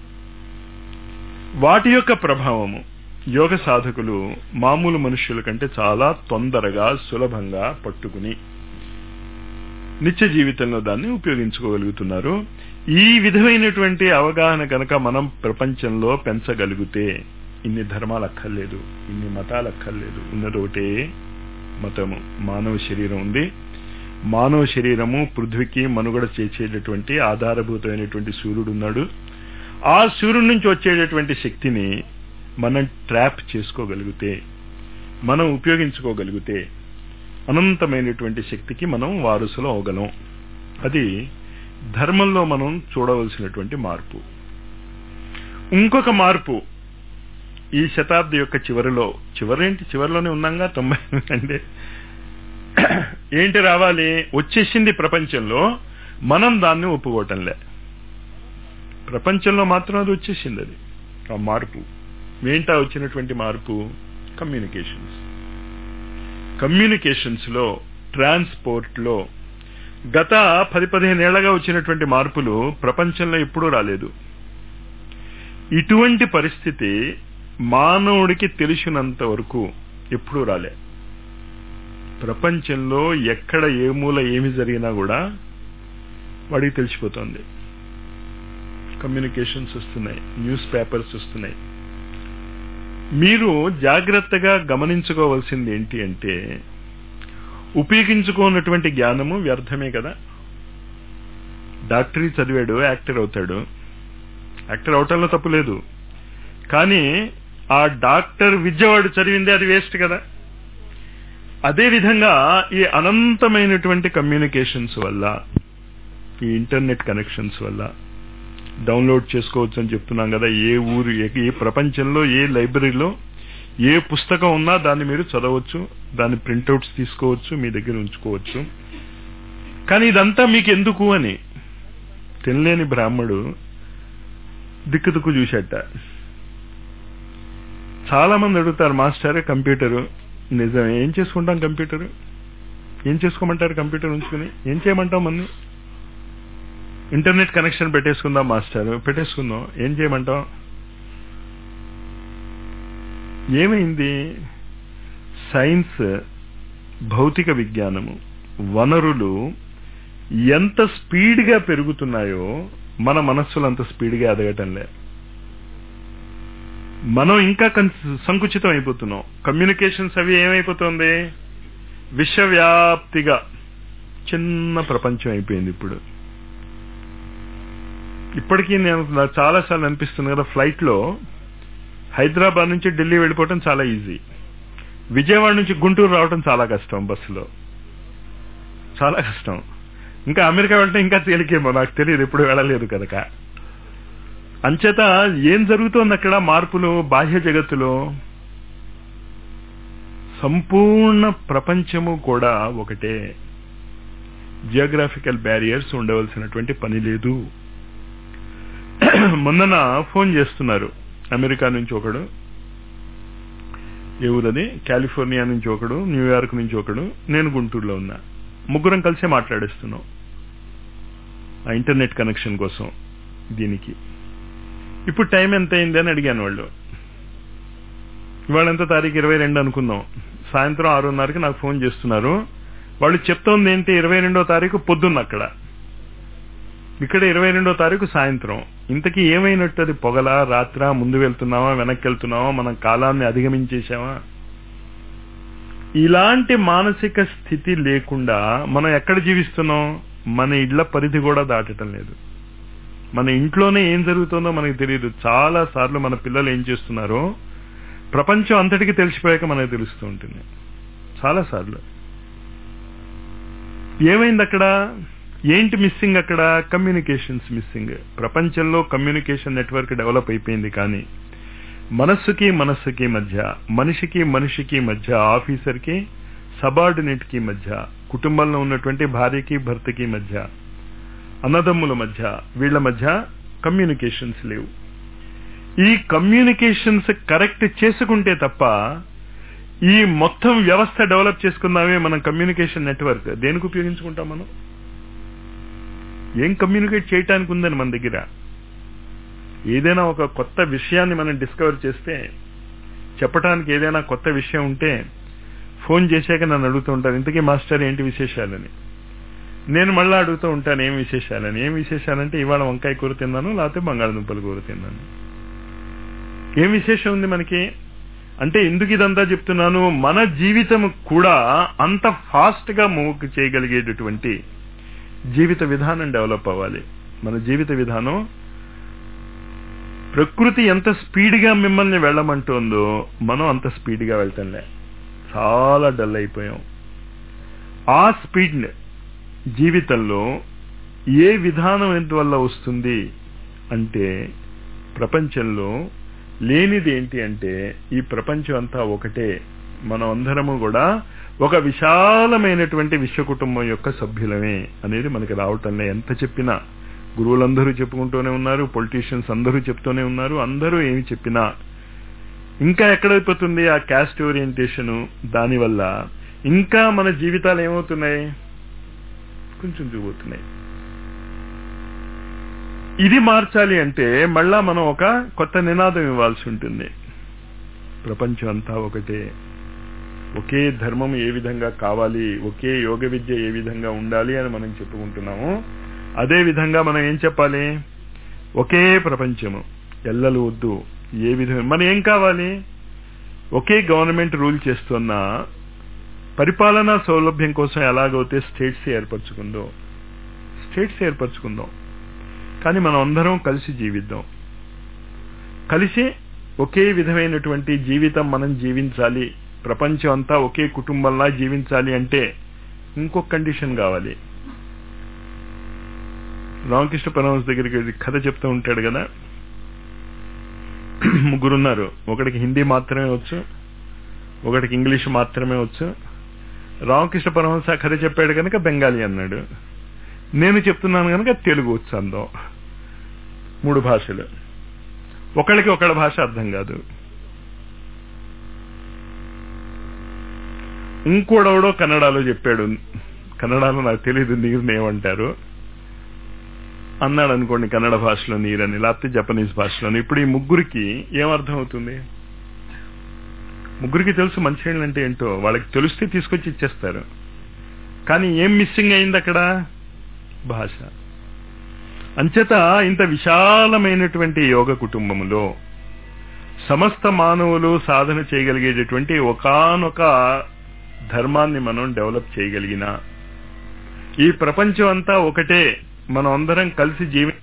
వాటి యొక్క ప్రభావము యోగ సాధకులు మామూలు మనుష్యుల కంటే చాలా తొందరగా సులభంగా పట్టుకుని నిత్య జీవితంలో దాన్ని ఉపయోగించుకోగలుగుతున్నారు. ఈ విధమైనటువంటి అవగాహన కనుక మనం ప్రపంచంలో పెంచగలిగితే ఇన్ని ధర్మాలు అక్కర్లేదు, ఇన్ని మతాలు అక్కర్లేదు. ఉన్నదోటే మతము, మానవ శరీరం ఉంది. మానవ శరీరము పృథ్వీకి మనుగడ చేసేటటువంటి ఆధారభూతమైనటువంటి సూర్యుడు ఉన్నాడు. ఆ సూర్యుడి నుంచి వచ్చేటటువంటి శక్తిని మనం ట్రాప్ చేసుకోగలిగితే, మనం ఉపయోగించుకోగలిగితే అనంతమైనటువంటి శక్తికి మనం వారసులు అవగలం. అది ధర్మంలో మనం చూడవలసినటువంటి మార్పు. ఇంకొక మార్పు ఈ శతాబ్ది యొక్క చివరిలో, చివరేంటి చివరిలోనే ఉన్నాగా, తొంభై అంటే ఏంటి రావాలి? వచ్చేసింది ప్రపంచంలో, మనం దాన్ని ఒప్పుకోవటంలే. ప్రపంచంలో మాత్రం అది వచ్చేసింది. అది ఆ మార్పు ఏంటా వచ్చినటువంటి మార్పు? కమ్యూనికేషన్స్. కమ్యూనికేషన్స్ లో, ట్రాన్స్పోర్ట్ లో గత పది పదిహేనేళ్లగా వచ్చినటువంటి మార్పులు ప్రపంచంలో ఎప్పుడూ రాలేదు. ఇటువంటి పరిస్థితి మానవుడికి తెలిసినంత వరకు ఎప్పుడూ రాలే. ప్రపంచంలో ఎక్కడ ఏ మూల ఏమి జరిగినా కూడా వాడికి తెలిసిపోతుంది. కమ్యూనికేషన్స్ వస్తున్నాయి, న్యూస్ పేపర్స్ వస్తున్నాయి. మీరు జాగ్రత్తగా గమనించుకోవాల్సింది ఏంటి అంటే ఉపయోగించుకోనటువంటి జ్ఞానము వ్యర్థమే కదా. డాక్టరీ చదివాడు, యాక్టర్ అవుతాడు. యాక్టర్ అవటంలో తప్పు లేదు, కానీ ఆ డాక్టర్ విద్యవాడు చదివింది అది వేస్ట్ కదా. అదేవిధంగా ఈ అనంతమైనటువంటి కమ్యూనికేషన్స్ వల్ల, ఈ ఇంటర్నెట్ కనెక్షన్స్ వల్ల డౌన్లోడ్ చేసుకోవచ్చు అని చెప్తున్నాం కదా. ఏ ఊరు, ఏ ప్రపంచంలో ఏ లైబ్రరీలో ఏ పుస్తకం ఉన్నా దాన్ని మీరు చదవచ్చు, దాని ప్రింట్అవుట్స్ తీసుకోవచ్చు, మీ దగ్గర ఉంచుకోవచ్చు. కానీ ఇదంతా మీకు ఎందుకు అని తినలేని బ్రాహ్మడు దిక్కు దిక్కు చూసేట. చాలా మంది అడుగుతారు, మాస్టర్ కంప్యూటరు నిజమే, ఏం చేసుకుంటాం కంప్యూటరు, ఏం చేసుకోమంటారు కంప్యూటర్ ఉంచుకుని, ఏం చేయమంటాం మన ఇంటర్నెట్ కనెక్షన్ పెట్టేసుకుందాం మాస్టర్, పెట్టేసుకుందాం, ఏం చేయమంటాం. ఏమైంది? సైన్స్, భౌతిక విజ్ఞానము, వనరులు ఎంత స్పీడ్గా పెరుగుతున్నాయో మన మనస్సులు అంత స్పీడ్గా ఎదగటంలే. మనం ఇంకా సంకుచితం అయిపోతున్నాం. కమ్యూనికేషన్స్ అవి ఏమైపోతుంది? విశ్వవ్యాప్తిగా చిన్న ప్రపంచం అయిపోయింది. ఇప్పుడు ఇప్పటికీ నేను చాలాసార్లు అనిపిస్తుంది కదా, ఫ్లైట్లో హైదరాబాద్ నుంచి ఢిల్లీ వెళ్ళిపోవటం చాలా ఈజీ, విజయవాడ నుంచి గుంటూరు రావటం చాలా కష్టం, బస్సులో చాలా కష్టం. ఇంకా అమెరికా వెళ్ళటం ఇంకా తేలికేమో, నాకు తెలియదు, ఎప్పుడు వెళ్ళలేదు కనుక. అంచేత ఏం జరుగుతోంది అక్కడ మార్పులు? బాహ్య జగత్తులో సంపూర్ణ ప్రపంచము కూడా ఒకటే. జియోగ్రాఫికల్ బ్యారియర్స్ ఉండవలసినటువంటి పని లేదు. మొన్న ఫోన్ చేస్తున్నారు అమెరికా నుంచి ఒకడు, ఏ ఊరది, కాలిఫోర్నియా నుంచి ఒకడు, న్యూయార్క్ నుంచి ఒకడు, నేను గుంటూరులో ఉన్నా. ముగ్గురం కలిసే మాట్లాడేస్తున్నాం ఆ ఇంటర్నెట్ కనెక్షన్ కోసం. దీనికి ఇప్పుడు టైం ఎంత అయింది అని అడిగాను. వాళ్ళు ఇవాళ ఎంత తారీఖు, ఇరవై రెండు అనుకుందాం, సాయంత్రం ఆరున్నరకి నాకు ఫోన్ చేస్తున్నారు. వాళ్ళు చెప్తోంది ఏంటి, ఇరవై రెండో తారీఖు పొద్దున్న అక్కడ, ఇక్కడ ఇరవై రెండో తారీఖు సాయంత్రం. ఇంతకీ ఏమైనట్టు? అది పొగలా, రాత్రా, ముందు వెళ్తున్నావా, వెనక్కి వెళ్తున్నావా, మనం కాలాన్ని అధిగమించేసామా? ఇలాంటి మానసిక స్థితి లేకుండా మనం ఎక్కడ జీవిస్తున్నాం? మన ఇళ్ల పరిధి కూడా దాటటం లేదు. మన ఇంట్లోనే ఏం జరుగుతుందో మనకు తెలియదు. చాలా సార్లు మన పిల్లలు ఏం చేస్తున్నారో ప్రపంచం అంతటికి తెలిసిపోయాక మనకు తెలుస్తూ ఉంటుంది చాలా సార్లు. ఏమైంది అక్కడ? ఏంటి మిస్సింగ్ అక్కడ? Communications missing. ప్రపంచంలో కమ్యూనికేషన్ నెట్వర్క్ డెవలప్ అయిపోయింది, కానీ మనస్సుకి మనస్సుకి మధ్య, మనిషికి మనిషికి మధ్య, ఆఫీసర్కి సబార్డినేట్ కి మధ్య, కుటుంబంలో ఉన్నటువంటి భార్యకి భర్తకి మధ్య, అన్నదమ్ముల మధ్య, వీళ్ల మధ్య కమ్యూనికేషన్స్ లేవు. ఈ కమ్యూనికేషన్స్ కరెక్ట్ చేసుకుంటే తప్ప ఈ మొత్తం వ్యవస్థ డెవలప్ చేసుకుందామే మనం కమ్యూనికేషన్ నెట్వర్క్. దేనికి ఉపయోగించుకుంటాం మనం? ఏం కమ్యూనికేట్ చేయటానికి ఉందని మన దగ్గర? ఏదైనా ఒక కొత్త విషయాన్ని మనం డిస్కవర్ చేస్తే, చెప్పడానికి ఏదైనా కొత్త విషయం ఉంటే ఫోన్ చేశాక నన్ను అడుగుతూ ఉంటారు, ఇంతకీ మాస్టర్ ఏంటి విశేషాలని. నేను మళ్ళీ అడుగుతూ ఉంటాను ఏం విశేషాలని. ఏం విశేషాలంటే ఇవాళ వంకాయ కూర తిన్నాను, లేకపోతే బంగాళదుంపల కూర తిన్నాను. ఏం విశేషం ఉంది మనకి అంటే? ఎందుకు ఇదంతా చెప్తున్నాను? మన జీవితం కూడా అంత ఫాస్ట్ గా మూవ్ చేయగలిగేటటువంటి జీవిత విధానం డెవలప్ అవ్వాలి. మన జీవిత విధానం ప్రకృతి ఎంత స్పీడ్ గా మిమ్మల్ని వెళ్ళమంటుందో మనం అంత స్పీడ్ గా వెళ్తాంలే, చాలా డల్ అయిపోయాం. ఆ స్పీడ్ జీవితంలో ఏ విధానం ఎందువల్ల వస్తుంది అంటే, ప్రపంచంలో లేనిది ఏంటి అంటే ఈ ప్రపంచం అంతా ఒకటే. మనం అందరము కూడా ఒక విశాలమైనటువంటి విశ్వ కుటుంబం యొక్క సభ్యులమే అనేది మనకి రావటంలో ఎంత చెప్పినా, గురువులందరూ చెప్పుకుంటూనే ఉన్నారు, పొలిటీషియన్స్ అందరూ చెప్తూనే ఉన్నారు, అందరూ ఏమి చెప్పినా ఇంకా ఎక్కడైపోతుంది ఆ క్యాస్ట్ ఓరియంటేషను. దానివల్ల ఇంకా మన జీవితాలు ఏమవుతున్నాయి? కొంచెం దిగుతున్నాయి. ఇది మార్చాలి అంటే మళ్ళా మనం ఒక కొత్త నినాదం ఇవ్వాల్సి ఉంటుంది. ప్రపంచం అంతా ఒకటే, ఒకే ధర్మం ఏ విధంగా కావాలి, ఒకే యోగ విద్య ఏ విధంగా ఉండాలి అని మనం చెప్పుకుంటున్నాము. అదే విధంగా మనం ఏం చెప్పాలి? ఒకే ప్రపంచము, ఎల్లలు వద్దు. ఏ విధంగా మనం ఏం కావాలి? ఒకే గవర్నమెంట్ రూల్ చేస్తున్న పరిపాలనా సౌలభ్యం కోసం ఎలాగైతే స్టేట్స్ ఏర్పరచుకుందో స్టేట్స్ ఏర్పరచుకుందాం. కానీ మనం అందరం కలిసి జీవిద్దాం. కలిసి ఒకే విధమైనటువంటి జీవితం మనం జీవించాలి. ప్రపంచం అంతా ఒకే కుటుంబంలా జీవించాలి అంటే ఇంకొక కండిషన్ కావాలి. రామకృష్ణ పరమహంస దగ్గరికి కథ చెప్తూ ఉంటాడు కదా, ముగ్గురున్నారు, ఒకడికి హిందీ మాత్రమే వచ్చు, ఒకడికి ఇంగ్లీష్ మాత్రమే వచ్చు. రామకృష్ణ పరమహంస కథ చెప్పాడు కనుక బెంగాలీ అన్నాడు. నేను చెప్తున్నాను కనుక తెలుగు వచ్చు అందం. మూడు భాషలు, ఒకళ్ళకి ఒకళ్ళ భాష అర్థం కాదు. ఇంకోడెవడో కన్నడలో చెప్పాడు, కన్నడలో నాకు తెలియదు నీరుని ఏమంటారు అన్నాడు అనుకోండి, కన్నడ భాషలో నీరని, లేకపోతే జపనీస్ భాషలోని. ఇప్పుడు ఈ ముగ్గురికి ఏమర్థం అవుతుంది? ముగ్గురికి తెలుసు మంచినీళ్ళు అంటే ఏంటో, వాళ్ళకి తెలిస్తే తీసుకొచ్చి ఇచ్చేస్తారు. కానీ ఏం మిస్సింగ్ అయింది అక్కడ? భాష. అంచేత ఇంత విశాలమైనటువంటి యోగ కుటుంబములో సమస్త మానవులు సాధన చేయగలిగేటటువంటి ఒకానొక ధర్మాన్ని మనం డెవలప్ చేయగలిగిన, ఈ ప్రపంచం అంతా ఒకటే, మనం అందరం కలిసి జీవి.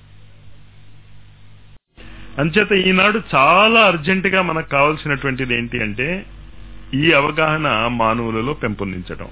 అంచేత ఈనాడు చాలా అర్జెంటుగా మనకు కావాల్సినటువంటిది ఏంటి అంటే ఈ అవగాహన మానవులలో పెంపొందించడం.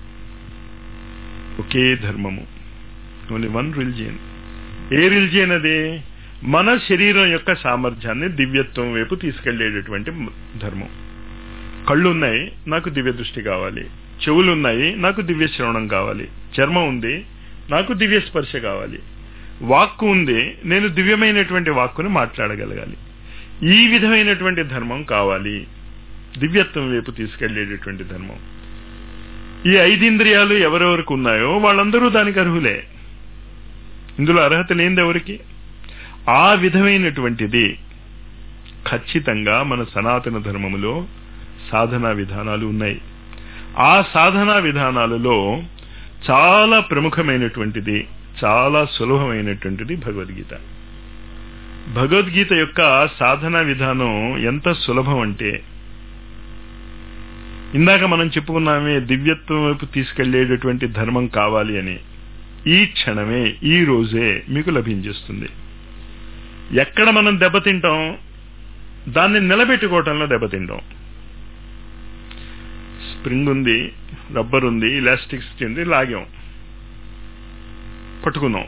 ఒకే ధర్మము, ఓన్లీ వన్ రిలిజియన్. ఏ రిలిజియన్ అది? మన శరీరం యొక్క సామర్థ్యాన్ని దివ్యత్వం వైపు తీసుకెళ్లేటటువంటి ధర్మం. కళ్ళు ఉన్నాయి, నాకు దివ్య దృష్టి కావాలి. చెవులు ఉన్నాయి, నాకు దివ్య శ్రవణం కావాలి. చర్మం ఉంది, నాకు దివ్య స్పర్శ కావాలి. వాక్కు ఉంది, నేను దివ్యమైనటువంటి వాక్కుని మాట్లాడగలగాలి. ఈ విధమైనటువంటి ధర్మం కావాలి, దివ్యత్వం వైపు తీసుకెళ్లేటటువంటి ధర్మం. ఈ ఐదింద్రియాలు ఎవరెవరికి ఉన్నాయో వాళ్ళందరూ దానికి అర్హులే. ఇందులో అర్హత లేనిది ఎవరికి? ఆ విధమైనటువంటిది ఖచ్చితంగా మన సనాతన ధర్మములో సాధనా విధానాలు ఉన్నాయి. ఆ సాధనా విధానాలలో చాలా ప్రముఖమైనటువంటిది, చాలా సులభమైనటువంటిది భగవద్గీత. భగవద్గీత యొక్క సాధనా విధానం ఎంత సులభం అంటే, ఇందాక మనం చెప్పుకున్నామే దివ్యత్వం వైపు తీసుకెళ్లేటటువంటి ధర్మం కావాలి అని, ఈ క్షణమే, ఈ రోజే మీకు లభించేస్తుంది. ఎక్కడ మనం దెబ్బతింటాం? దాన్ని నిలబెట్టుకోవటంలో దెబ్బతింటాం. స్ప్రింగ్ ఉంది, రబ్బర్ ఉంది, ఇలాస్టిక్స్ ఉంది, లాగాం, పట్టుకున్నాం.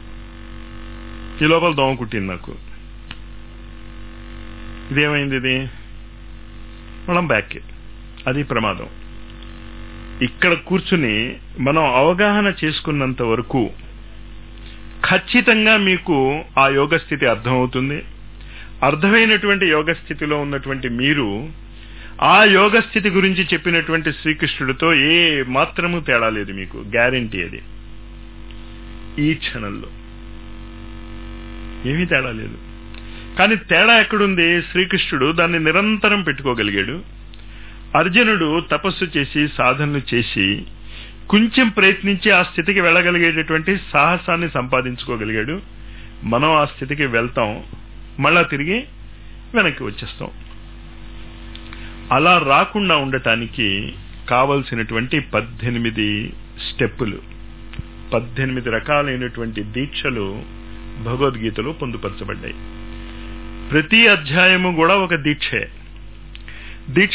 ఈ లోపల దోమ కుట్టింది నాకు. ఇదేమైంది? ఇది మనం బ్యాక్, అది ప్రమాదం. ఇక్కడ కూర్చుని మనం అవగాహన చేసుకున్నంత వరకు ఖచ్చితంగా మీకు ఆ యోగ స్థితి అర్థమవుతుంది. అర్థమైనటువంటి యోగ స్థితిలో ఉన్నటువంటి మీరు ఆ యోగ స్థితి గురించి చెప్పినటువంటి శ్రీకృష్ణుడితో ఏ మాత్రము తేడా లేదు, మీకు గ్యారెంటీ. అది ఈ క్షణంలో ఏమీ తేడా లేదు. కానీ తేడా ఎక్కడుంది? శ్రీకృష్ణుడు దాన్ని నిరంతరం పెట్టుకోగలిగాడు. అర్జునుడు తపస్సు చేసి సాధనలు చేసి కొంచెం ప్రయత్నించి ఆ స్థితికి వెళ్ళగలిగేటటువంటి సాహసాన్ని సంపాదించుకోగలిగాడు. మనం ఆ స్థితికి వెళ్తాం, మళ్ళా తిరిగి వెనక్కి వచ్చేస్తాం. అలా రాకుండా ఉండటానికి కావలసినటువంటి పద్దెనిమిది స్టెప్పులు, పద్దెనిమిది రకాలైనటువంటి దీక్షలు భగవద్గీతలో పొందుపరచబడ్డాయి. ప్రతి అధ్యాయము కూడా ఒక దీక్షే. దీక్ష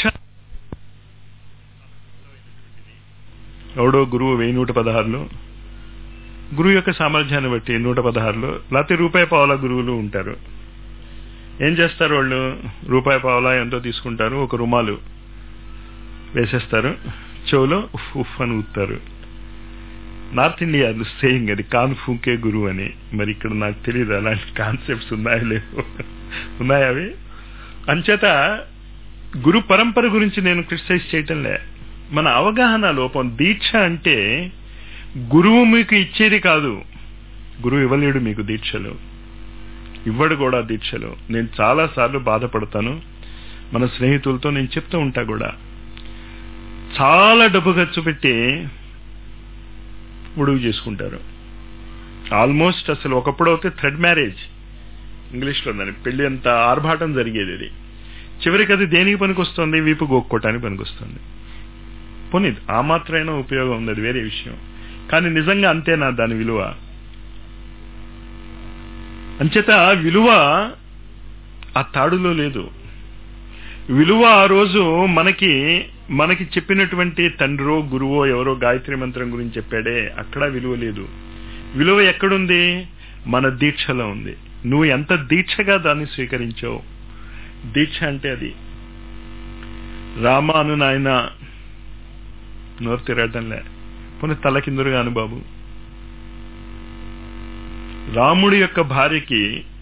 ఎవడో గురువు వెయ్యి నూట పదహారులో, గురువు యొక్క సామర్థ్యాన్ని బట్టి నూట పదహారులో, లేకపోతే రూపాయి పావలా గురువులు ఉంటారు. ఏం చేస్తారు వాళ్ళు? రూపాయి పావలా ఎంతో తీసుకుంటారు, ఒక రుమాలు వేసేస్తారు, చెవులో ఉఫ్ ఉఫ్ అని ఊతారు. నార్త్ ఇండియా సేయింగ్ అది, కాన్ ఫూకే గురువు అని. మరి ఇక్కడ నాకు తెలియదు అలాంటి కాన్సెప్ట్స్ ఉన్నాయో లేవు. ఉన్నాయా అవి? అంచేత గురు పరంపర గురించి నేను క్రిటిసైజ్ చేయటంలే, మన అవగాహన లోపం. దీక్ష అంటే గురువు మీకు ఇచ్చేది కాదు. గురువు ఇవ్వలేడు మీకు దీక్షలు, ఇవ్వడు కూడా దీక్షలు. నేను చాలా సార్లు బాధపడతాను, మన స్నేహితులతో నేను చెప్తూ ఉంటా కూడా. చాలా డబ్బు ఖర్చు పెట్టి ఉడుగు చేసుకుంటారు. ఆల్మోస్ట్ అసలు ఒకప్పుడు అయితే థ్రెడ్ మ్యారేజ్ ఇంగ్లీష్లో ఉందని, పెళ్లి అంత ఆర్భాటం జరిగేది. అది చివరికి అది దేనికి పనికొస్తుంది? వీపు గోక్కోటానికి పనికొస్తుంది. పోనీ ఆ మాత్రమైనా ఉపయోగం ఉంది, అది వేరే విషయం. కానీ నిజంగా అంతేనా దాని విలువ? అంచేత విలువ ఆ తాడులో లేదు. విలువ ఆ రోజు మనకి మనకి చెప్పినటువంటి తండ్రో గురువో ఎవరో గాయత్రి మంత్రం గురించి చెప్పాడే, అక్కడ విలువ లేదు. విలువ ఎక్కడుంది? మన దీక్షలో ఉంది. నువ్వు ఎంత దీక్షగా దాన్ని స్వీకరించావు. దీక్ష అంటే అది. రామ అను నాయన, నోరు తిరగటంలే, పోనీ తల కిందురుగాను బాబు, రాముడి యొక్క భార్యకి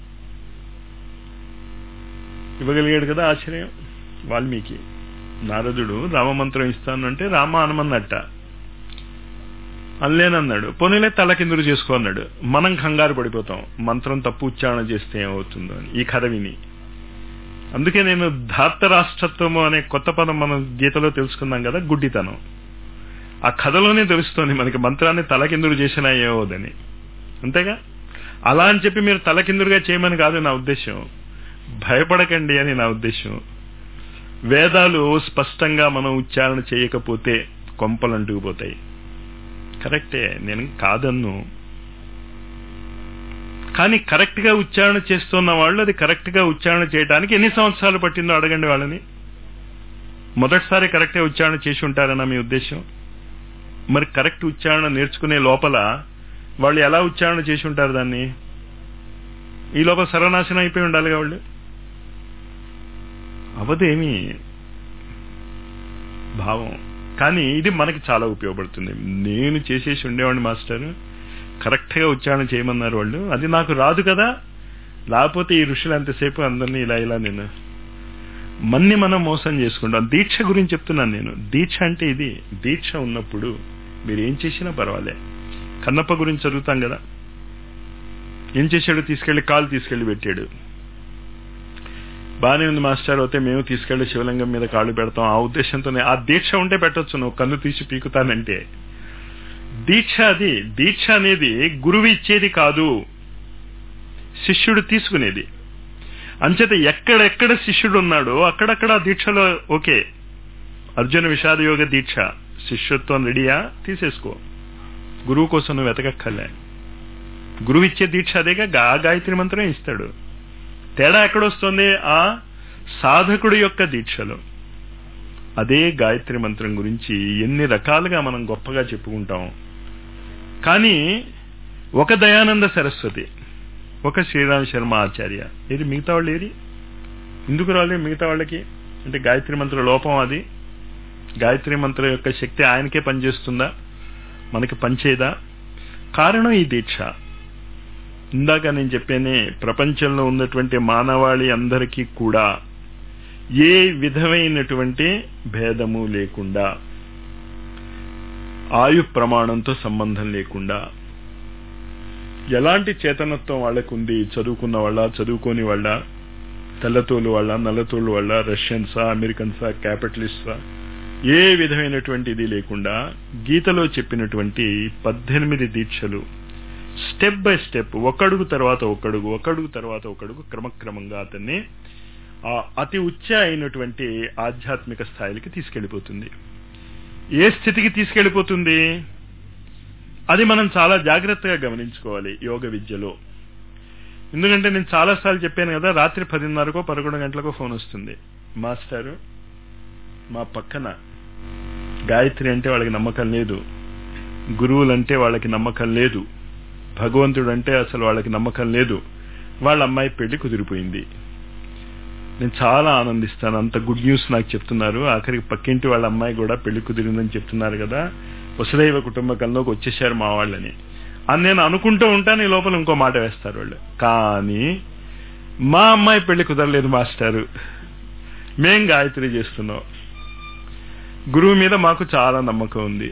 ఇవ్వగలిగాడు కదా ఆశ్చర్యం. వాల్మీకి నారదుడు రామమంత్రం ఇస్తాను అంటే రామ అనమన్నట్ట, అల్లేనన్నాడు. పోనీలే తలకిందులు చేసుకో అన్నాడు. మనం కంగారు పడిపోతాం మంత్రం తప్పు ఉచ్చారణ చేస్తే ఏమవుతుందో అని ఈ కథ విని. అందుకే నేను ధార్తరాష్ట్రత్వము అనే కొత్త పదం మనం గీతలో తెలుసుకున్నాం కదా, గుడ్డితనం. ఆ కథలోనే తెలుస్తోంది మనకి మంత్రాన్ని తలకిందులు చేసినా ఏమవుదని. అంతేగా? అలా అని చెప్పి మీరు తలకిందులుగా చేయమని కాదు నా ఉద్దేశం, భయపడకండి అని నా ఉద్దేశం. వేదాలు స్పష్టంగా మనం ఉచ్చారణ చేయకపోతే కొంపలు అంటుకుపోతాయి. కరెక్టే, నేను కాదన్ను. కానీ కరెక్ట్ గా ఉచ్చారణ చేస్తున్న వాళ్ళు అది కరెక్ట్ గా ఉచ్చారణ చేయడానికి ఎన్ని సంవత్సరాలు పట్టిందో అడగండి వాళ్ళని. మొదటిసారి కరెక్ట్ గా ఉచ్చారణ చేసి ఉంటారన్న మీ ఉద్దేశం. మరి కరెక్ట్ ఉచ్చారణ నేర్చుకునే లోపల వాళ్ళు ఎలా ఉచ్చారణ చేసి ఉంటారు దాన్ని? ఈ లోపల సర్వనాశనం అయిపోయి ఉండాలిగా వాళ్ళు. అవదేమి భావం. కానీ ఇది మనకి చాలా ఉపయోగపడుతుంది. నేను చేసేసి ఉండేవాడిని మాస్టర్, కరెక్ట్ గా ఉచ్చారణ చేయమన్నారు వాళ్ళు, అది నాకు రాదు కదా. లేకపోతే ఈ ఋషులు ఎంతసేపు అందరినీ ఇలా ఇలా నేను మన్ని మనం మోసం చేసుకుంటాం. దీక్ష గురించి చెప్తున్నాను నేను. దీక్ష అంటే ఇది. దీక్ష ఉన్నప్పుడు మీరు ఏం చేసినా పర్వాలే. కన్నప్ప గురించి చదువుతాం కదా, ఏం చేశాడు? తీసుకెళ్లి కాలు తీసుకెళ్లి పెట్టాడు. బానే ఉంది మాస్టర్, అయితే మేము తీసుకెళ్లి శివలింగం మీద కాళ్ళు పెడతాం. ఆ ఉద్దేశంతోనే. ఆ దీక్ష ఉంటే పెట్టొచ్చు, నువ్వు కన్ను తీసి పీకుతానంటే. దీక్ష అది. దీక్ష అనేది గురువు ఇచ్చేది కాదు, శిష్యుడు తీసుకునేది. అంచేత ఎక్కడెక్కడ శిష్యుడు ఉన్నాడో అక్కడక్కడ దీక్షలో ఓకే. అర్జున విషాద యోగ దీక్ష, శిష్యత్వం రెడీయా, తీసేసుకో. గురువు కోసం నువ్వు వెతకక్కర్లే. గురువు ఇచ్చే దీక్ష అదేగా, గా గాయత్రి మంత్రం ఇస్తాడు. తేడా ఎక్కడొస్తుంది? ఆ సాధకుడు యొక్క దీక్షలో. అదే గాయత్రి మంత్రం గురించి ఎన్ని రకాలుగా మనం గొప్పగా చెప్పుకుంటాం. కానీ ఒక దయానంద సరస్వతి, ఒక శ్రీరామ్ శర్మ ఆచార్య, ఇది మిగతా వాళ్ళు ఏది ఎందుకు రాలేదు మిగతా వాళ్ళకి? అంటే గాయత్రి మంత్ర లోపం అది. గాయత్రి మంత్రం యొక్క శక్తి ఆయనకే పనిచేస్తుందా, మనకి పనిచేయదా? కారణం ఈ దీక్ష. ఇందాక నేను చెప్పానే, ప్రపంచంలో ఉన్నటువంటి మానవాళి అందరికీ కూడా ఏ విధమైనటువంటి భేదము లేకుండా, ఆయు ప్రమాణంతో సంబంధం లేకుండా, ఎలాంటి చేతనత్వం వాళ్ళకు ఉంది, చదువుకున్న వాళ్ళ, చదువుకోని వాళ్ళ, తెల్లతోలు వాళ్ళ, నల్లతోలు వాళ్ళ, రష్యన్సా, అమెరికన్సా, క్యాపిటలిస్టా, ఏ విధమైనటువంటి ఇది లేకుండా గీతలో చెప్పినటువంటి పద్దెనిమిది దీక్షలు స్టెప్ బై స్టెప్, ఒకడుగు తర్వాత ఒకడుగు, ఒకడుగు తర్వాత ఒకడుగు, క్రమక్రమంగా అతన్ని ఆ అతి ఉచ్చ అయినటువంటి ఆధ్యాత్మిక స్థాయికి తీసుకెళ్లిపోతుంది. ఏ స్థితికి తీసుకెళ్లిపోతుంది అది మనం చాలా జాగ్రత్తగా గమనించుకోవాలి యోగ విద్యలో. ఎందుకంటే నేను చాలాసార్లు చెప్పాను కదా, రాత్రి పదిన్నరకో పదకొండు గంటలకో ఫోన్ వస్తుంది. మాస్టారు, మా పక్కన గాయత్రి అంటే వాళ్ళకి నమ్మకం లేదు, గురువులంటే వాళ్ళకి నమ్మకం లేదు, భగవంతుడు అంటే అసలు వాళ్ళకి నమ్మకం లేదు, వాళ్ళ అమ్మాయి పెళ్లి కుదిరిపోయింది. నేను చాలా ఆనందిస్తాను, అంత గుడ్ న్యూస్ నాకు చెప్తున్నారు. ఆఖరికి పక్కింటి వాళ్ళ అమ్మాయి కూడా పెళ్లి కుదిరిందని చెప్తున్నారు కదా, వసుదైవ కుటుంబకంలోకి వచ్చేసారు మా వాళ్ళని అని నేను అనుకుంటూ ఉంటాను. ఈ లోపల ఇంకో మాట వేస్తారు వాళ్ళు, కానీ మా అమ్మాయి పెళ్లి కుదరలేదు మాస్టారు, మేం గాయత్రి చేస్తున్నాం, గురువు మీద మాకు చాలా నమ్మకం ఉంది.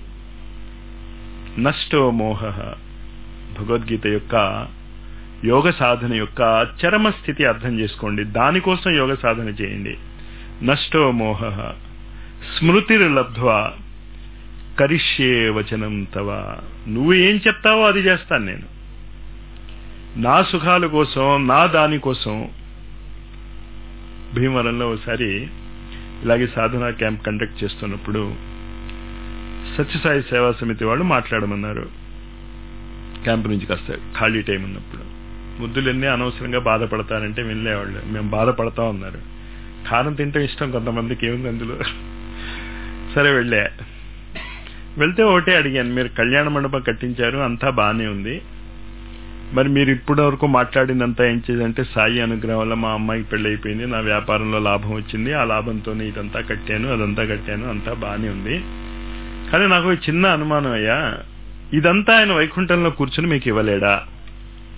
నష్టో మోహ, భగవద్గీత యొక్క యోగ సాధన యొక్క చరమ స్థితి అర్థం చేసుకోండి. దానికోసం యోగ సాధన చేయండి. నష్టో మోహ స్మృతిర్లబ్ధ్వా కరిష్యే వచనం తవ. నువ్వు ఏం చెప్తావో అది చేస్తాను నేను, నా సుఖాల కోసం, నా దాని కోసం. భీమవరంలో ఒకసారి ఇలాగే సాధనా క్యాంప్ కండక్ట్ చేస్తున్నప్పుడు సత్యసాయి సేవా సమితి వాళ్ళు మాట్లాడమన్నారు. క్యాంప్ నుంచి కాస్త ఖాళీ టైం ఉన్నప్పుడు. ముద్దులన్నీ అనవసరంగా బాధపడతారంటే వెళ్ళేవాళ్ళు. మేము బాధపడతా ఉన్నారు. కారం తింటే ఇష్టం కొంతమందికి, ఏముంది అందులో. సరే వెళ్ళే వెళ్తే ఒకటే అడిగాను, మీరు కళ్యాణ మండపం కట్టించారు, అంతా బాగానే ఉంది, మరి మీరు ఇప్పటి వరకు మాట్లాడిందంతా ఏం చేయాలంటే, సాయి అనుగ్రహం వల్ల మా అమ్మాయికి పెళ్లి అయిపోయింది, నా వ్యాపారంలో లాభం వచ్చింది, ఆ లాభంతోనే ఇదంతా కట్టాను, అదంతా కట్టాను, అంతా బాగానే ఉంది, కానీ నాకు చిన్న అనుమానం అయ్యా, ఇదంతా ఆయన వైకుంఠంలో కూర్చుని మీకు ఇవ్వలేడా?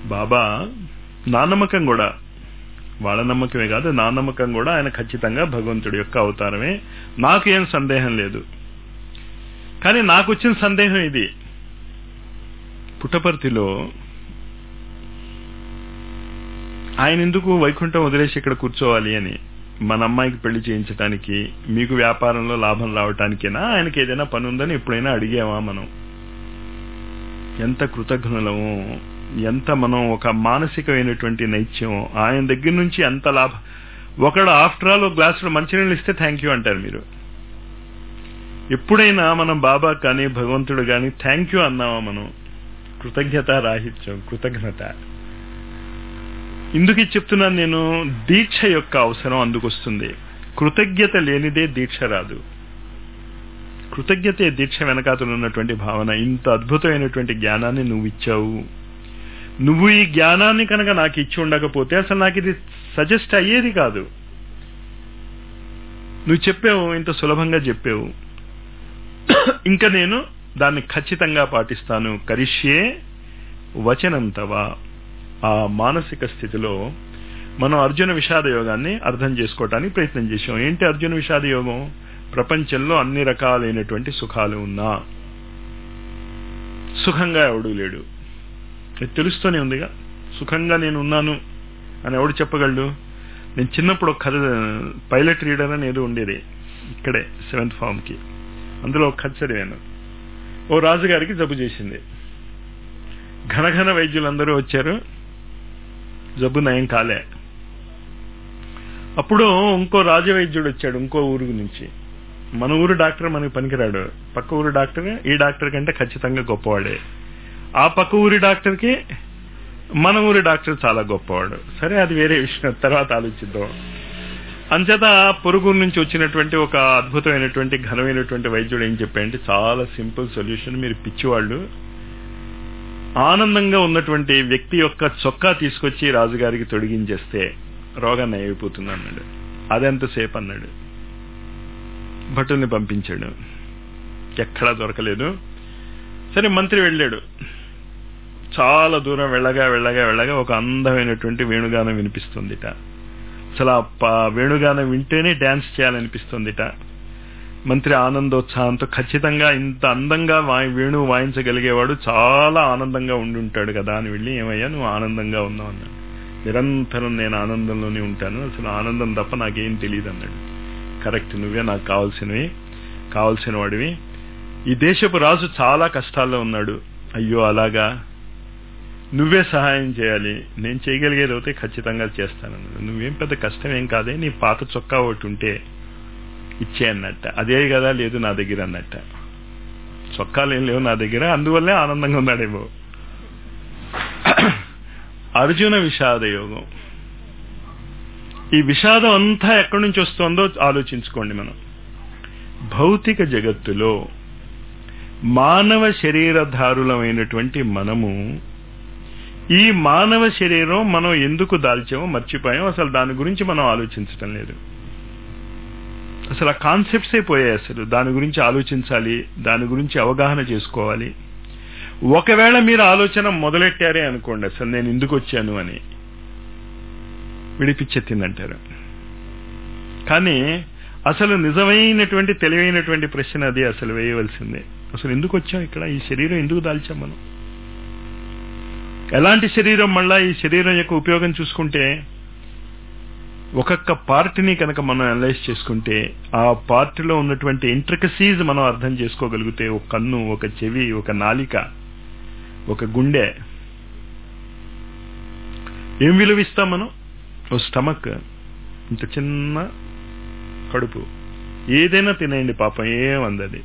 బాబా నా నమ్మకం కూడా, వాళ్ళ నమ్మకమే కాదు నా నమ్మకం కూడా, ఆయన ఖచ్చితంగా భగవంతుడి యొక్క అవతారమే, నాకు ఏం సందేహం లేదు. కానీ నాకు వచ్చిన సందేహం ఇది, పుట్టపర్తిలో ఆయన ఎందుకు వైకుంఠం వదిలేసి ఇక్కడ కూర్చోవాలి అని, మన అమ్మాయికి పెళ్లి చేయించడానికి, మీకు వ్యాపారంలో లాభం రావటానికేనా, ఆయనకి ఏదైనా పని ఉందని ఎప్పుడైనా అడిగామా మనం? ఎంత కృతజ్ఞులము, ఎంత మనం ఒక మానసికమైనటువంటి నైత్యం, ఆయన దగ్గర నుంచి ఎంత లాభం. ఒకడు ఆఫ్టర్ ఆల్ ఒక గ్లాసులో మంచినీళ్ళు ఇస్తే థ్యాంక్ యూ అంటారు మీరు. ఎప్పుడైనా మనం బాబా కానీ భగవంతుడు కానీ థ్యాంక్ యూ అన్నామా మనం? కృతజ్ఞత రాహిత్యం, కృతజ్ఞత. ఇందుకు చెప్తున్నాను నేను, దీక్ష యొక్క అవసరం అందుకొస్తుంది. కృతజ్ఞత లేనిదే దీక్ష రాదు. కృతజ్ఞతే దీక్ష వెనకాతలు ఉన్నటువంటి భావన. ఇంత అద్భుతమైనటువంటి జ్ఞానాన్ని నువ్వు ఇచ్చావు, నువ్వు ఈ జ్ఞానాన్ని కనుక నాకు ఇచ్చి ఉండకపోతే అసలు నాకు ఇది సజెస్ట్ అయ్యేది కాదు. నువ్వు చెప్పావు, ఇంత సులభంగా చెప్పావు, ఇంకా నేను దాన్ని ఖచ్చితంగా పాటిస్తాను. కరిష్యే వచనంతవా. ఆ మానసిక స్థితిలో మనం అర్జున విషాద యోగాన్ని అర్థం చేసుకోవటానికి ప్రయత్నం చేశాం. ఏంటి అర్జున విషాద యోగం? ప్రపంచంలో అన్ని రకాలైనటువంటి సుఖాలు ఉన్నా సుఖంగా ఎవడు లేడు. తెలుస్తూనే ఉందిగా, సుఖంగా నేను ఉన్నాను అని ఎవడు చెప్పగలడు? నేను చిన్నప్పుడు ఒక కథ, పైలట్ రీడర్ అని ఏదో ఉండేది ఇక్కడే సెవెంత్ ఫామ్ కి, అందులో ఒక కథ చదివాను. ఓ రాజుగారికి జబ్బు చేసింది, ఘనఘన వైద్యులందరూ వచ్చారు, జబ్బు నయం కాలే. అప్పుడు ఇంకో రాజవైద్యుడు వచ్చాడు ఇంకో ఊరు నుంచి. మన ఊరు డాక్టర్ మనకి పనికిరాడు, పక్క ఊరు డాక్టర్ ఈ డాక్టర్ కంటే ఖచ్చితంగా గొప్పవాడే. ఆ పక్క ఊరి డాక్టర్కి మన ఊరి డాక్టర్ చాలా గొప్పవాడు. సరే, అది వేరే విషయం, తర్వాత ఆలోచిద్దాం. అంచేత పొరుగురు నుంచి వచ్చినటువంటి ఒక అద్భుతమైనటువంటి ఘనమైనటువంటి వైద్యుడు ఏం చెప్పాడంటే, చాలా సింపుల్ సొల్యూషన్, మీరు పిచ్చివాళ్ళు, ఆనందంగా ఉన్నటువంటి వ్యక్తి యొక్క చొక్కా తీసుకొచ్చి రాజుగారికి తొడిగించేస్తే రోగం నయమైపోతుంది అన్నాడు. అదెంతసేపు అన్నాడు. భటుల్ని పంపించాడు, ఎక్కడా దొరకలేదు. సరే, మంత్రి వెళ్ళాడు. చాలా దూరం వెళ్ళగా వెళ్ళగా వెళ్ళగా ఒక అందమైనటువంటి వేణుగానం వినిపిస్తుందిట. అసలు ఆ వేణుగానం వింటేనే డాన్స్ చేయాలనిపిస్తుందిట. మంత్రి ఆనందోత్సాహంతో, ఖచ్చితంగా ఇంత అందంగా వేణువు వాయించగలిగేవాడు చాలా ఆనందంగా ఉండి ఉంటాడు కదా అని వెళ్ళి, ఏమయ్యా నువ్వు ఆనందంగా ఉన్నావు అన్నాడు. నిరంతరం నేను ఆనందంలోనే ఉంటాను, అసలు ఆనందం తప్ప నాకేం తెలియదు అన్నాడు. కరెక్ట్, నువ్వే నాకు కావాల్సినవి, కావాల్సిన వాడివి. ఈ దేశపు రాజు చాలా కష్టాల్లో ఉన్నాడు. అయ్యో అలాగా, నువ్వే సహాయం చేయాలి. నేను చేయగలిగేది అయితే ఖచ్చితంగా చేస్తానన్నాడు. నువ్వేం పెద్ద కష్టం ఏం కాదే, నీ పాత చొక్కా ఒకటి ఉంటే ఇచ్చే అన్నట్ట. అదే కదా, లేదు నా దగ్గర అన్నట్ట. చొక్కాలు ఏం లేవు నా దగ్గర, అందువల్లే ఆనందంగా ఉన్నాడేమో. అర్జున విషాద యోగం. ఈ విషాదం అంతా ఎక్కడి నుంచి వస్తుందో ఆలోచించుకోండి. మనం భౌతిక జగత్తులో మానవ శరీరధారులమైనటువంటి మనము, ఈ మానవ శరీరం మనం ఎందుకు దాల్చామో మర్చిపోయాం. అసలు దాని గురించి మనం ఆలోచించటం లేదు. అసలు ఆ కాన్సెప్ట్స్ అయిపోయాయి. అసలు దాని గురించి ఆలోచించాలి, దాని గురించి అవగాహన చేసుకోవాలి. ఒకవేళ మీరు ఆలోచన మొదలెట్టారే అనుకోండి, అసలు నేను ఎందుకు వచ్చాను అని, విడిపిచ్చెత్తిందంటారు. కానీ అసలు నిజమైనటువంటి తెలివైనటువంటి ప్రశ్న అది అసలు వేయవలసిందే. అసలు ఎందుకు వచ్చాం ఇక్కడ, ఈ శరీరం ఎందుకు దాల్చాం మనం, ఎలాంటి శరీరం, మళ్ళా ఈ శరీరం యొక్క ఉపయోగం చూసుకుంటే ఒక్కొక్క పార్ట్ని కనుక మనం అనలైజ్ చేసుకుంటే ఆ పార్ట్లో ఉన్నటువంటి ఇంట్రికసీస్ మనం అర్థం చేసుకోగలిగితే, ఒక కన్ను, ఒక చెవి, ఒక నాలిక, ఒక గుండె, ఏం విలువిస్తాం మనం? ఓ స్టమక్, ఇంత చిన్న కడుపు, ఏదైనా తినేయండి పాపం, ఏమందది.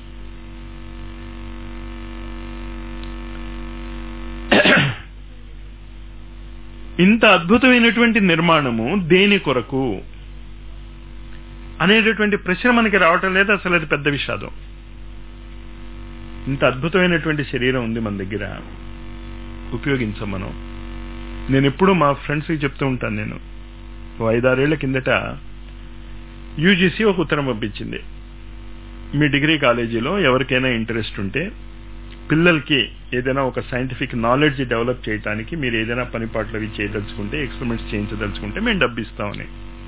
ఇంత అద్భుతమైనటువంటి నిర్మాణము దేని కొరకు అనేటటువంటి ప్రశ్న మనకి రావటం లేదు. అసలు అది పెద్ద విషాదం. ఇంత అద్భుతమైనటువంటి శరీరం ఉంది మన దగ్గర, ఉపయోగించాం మనం. నేను ఎప్పుడు మా ఫ్రెండ్స్కి చెప్తూ ఉంటాను. నేను ఐదారేళ్ల కిందట యూజీసీ ఒక ఉత్తరం పంపించింది, మీ డిగ్రీ కాలేజీలో ఎవరికైనా ఇంట్రెస్ట్ ఉంటే పిల్లలకి ఏదైనా ఒక సైంటిఫిక్ నాలెడ్జ్ డెవలప్ చేయడానికి మీరు ఏదైనా పనిపాట్లు అవి చేయదలుచుకుంటే, ఎక్స్పెరిమెంట్స్ చేయించదలుచుకుంటే మేము డబ్బు ఇస్తామని.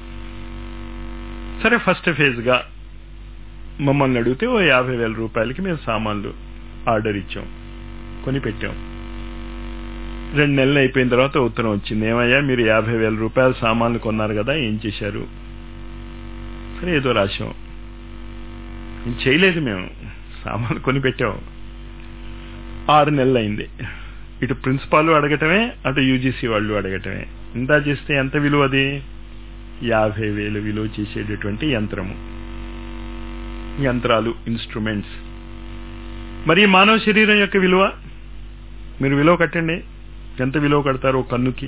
సరే, ఫస్ట్ ఫేజ్గా మమ్మల్ని అడిగితే ఓ యాభై వేల రూపాయలకి మేము సామాన్లు ఆర్డర్ ఇచ్చాం, కొని పెట్టాం. రెండు నెలలు అయిపోయిన తర్వాత ఉత్తరం వచ్చింది, ఏమయ్యా మీరు యాభై వేల రూపాయల సామాన్లు కొన్నారు కదా, ఏం చేశారు? సరే, ఏదో రాశాం. ఏం చేయలేదు, మేము సామాన్లు కొని పెట్టాం. ఆరు నెలలు అయింది. ఇటు ప్రిన్సిపాల్ అడగటమే, అటు యూజీసీ వాళ్ళు అడగటమే. ఇంత చేస్తే ఎంత విలువ? అది యాభై వేలు విలువ చేసేటటువంటి యంత్రము, యంత్రాలు, ఇన్స్ట్రుమెంట్స్. మరి మానవ శరీరం యొక్క విలువ మీరు విలువ కట్టండి, ఎంత విలువ కడతారో కన్నుకి.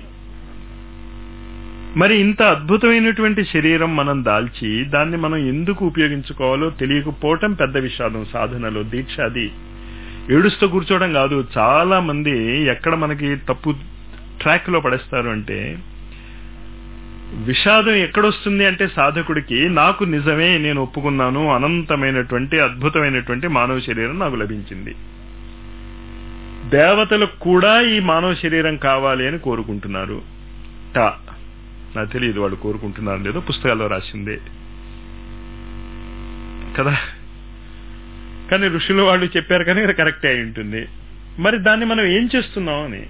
మరి ఇంత అద్భుతమైనటువంటి శరీరం మనం దాల్చి దాన్ని మనం ఎందుకు ఉపయోగించుకోవాలో తెలియకపోవటం పెద్ద విషాదం. సాధనలో దీక్ష అది. ఏడుస్తూ కూర్చోవడం కాదు. చాలా మంది ఎక్కడ మనకి తప్పు ట్రాక్ లో పడేస్తారు అంటే, విషాదం ఎక్కడొస్తుంది అంటే సాధకుడికి, నాకు నిజమే, నేను ఒప్పుకున్నాను, అనంతమైనటువంటి అద్భుతమైనటువంటి మానవ శరీరం నాకు లభించింది. దేవతలకు కూడా ఈ మానవ శరీరం కావాలి అని కోరుకుంటున్నారు. టా నాకు తెలియదు వాళ్ళు కోరుకుంటున్నారు లేదో, పుస్తకాల్లో రాసిందే కదా. కానీ ఋషులు వాళ్ళు చెప్పారు కానీ కరెక్టే అయి ఉంటుంది. మరి దాన్ని మనం ఏం చేస్తున్నాం అని,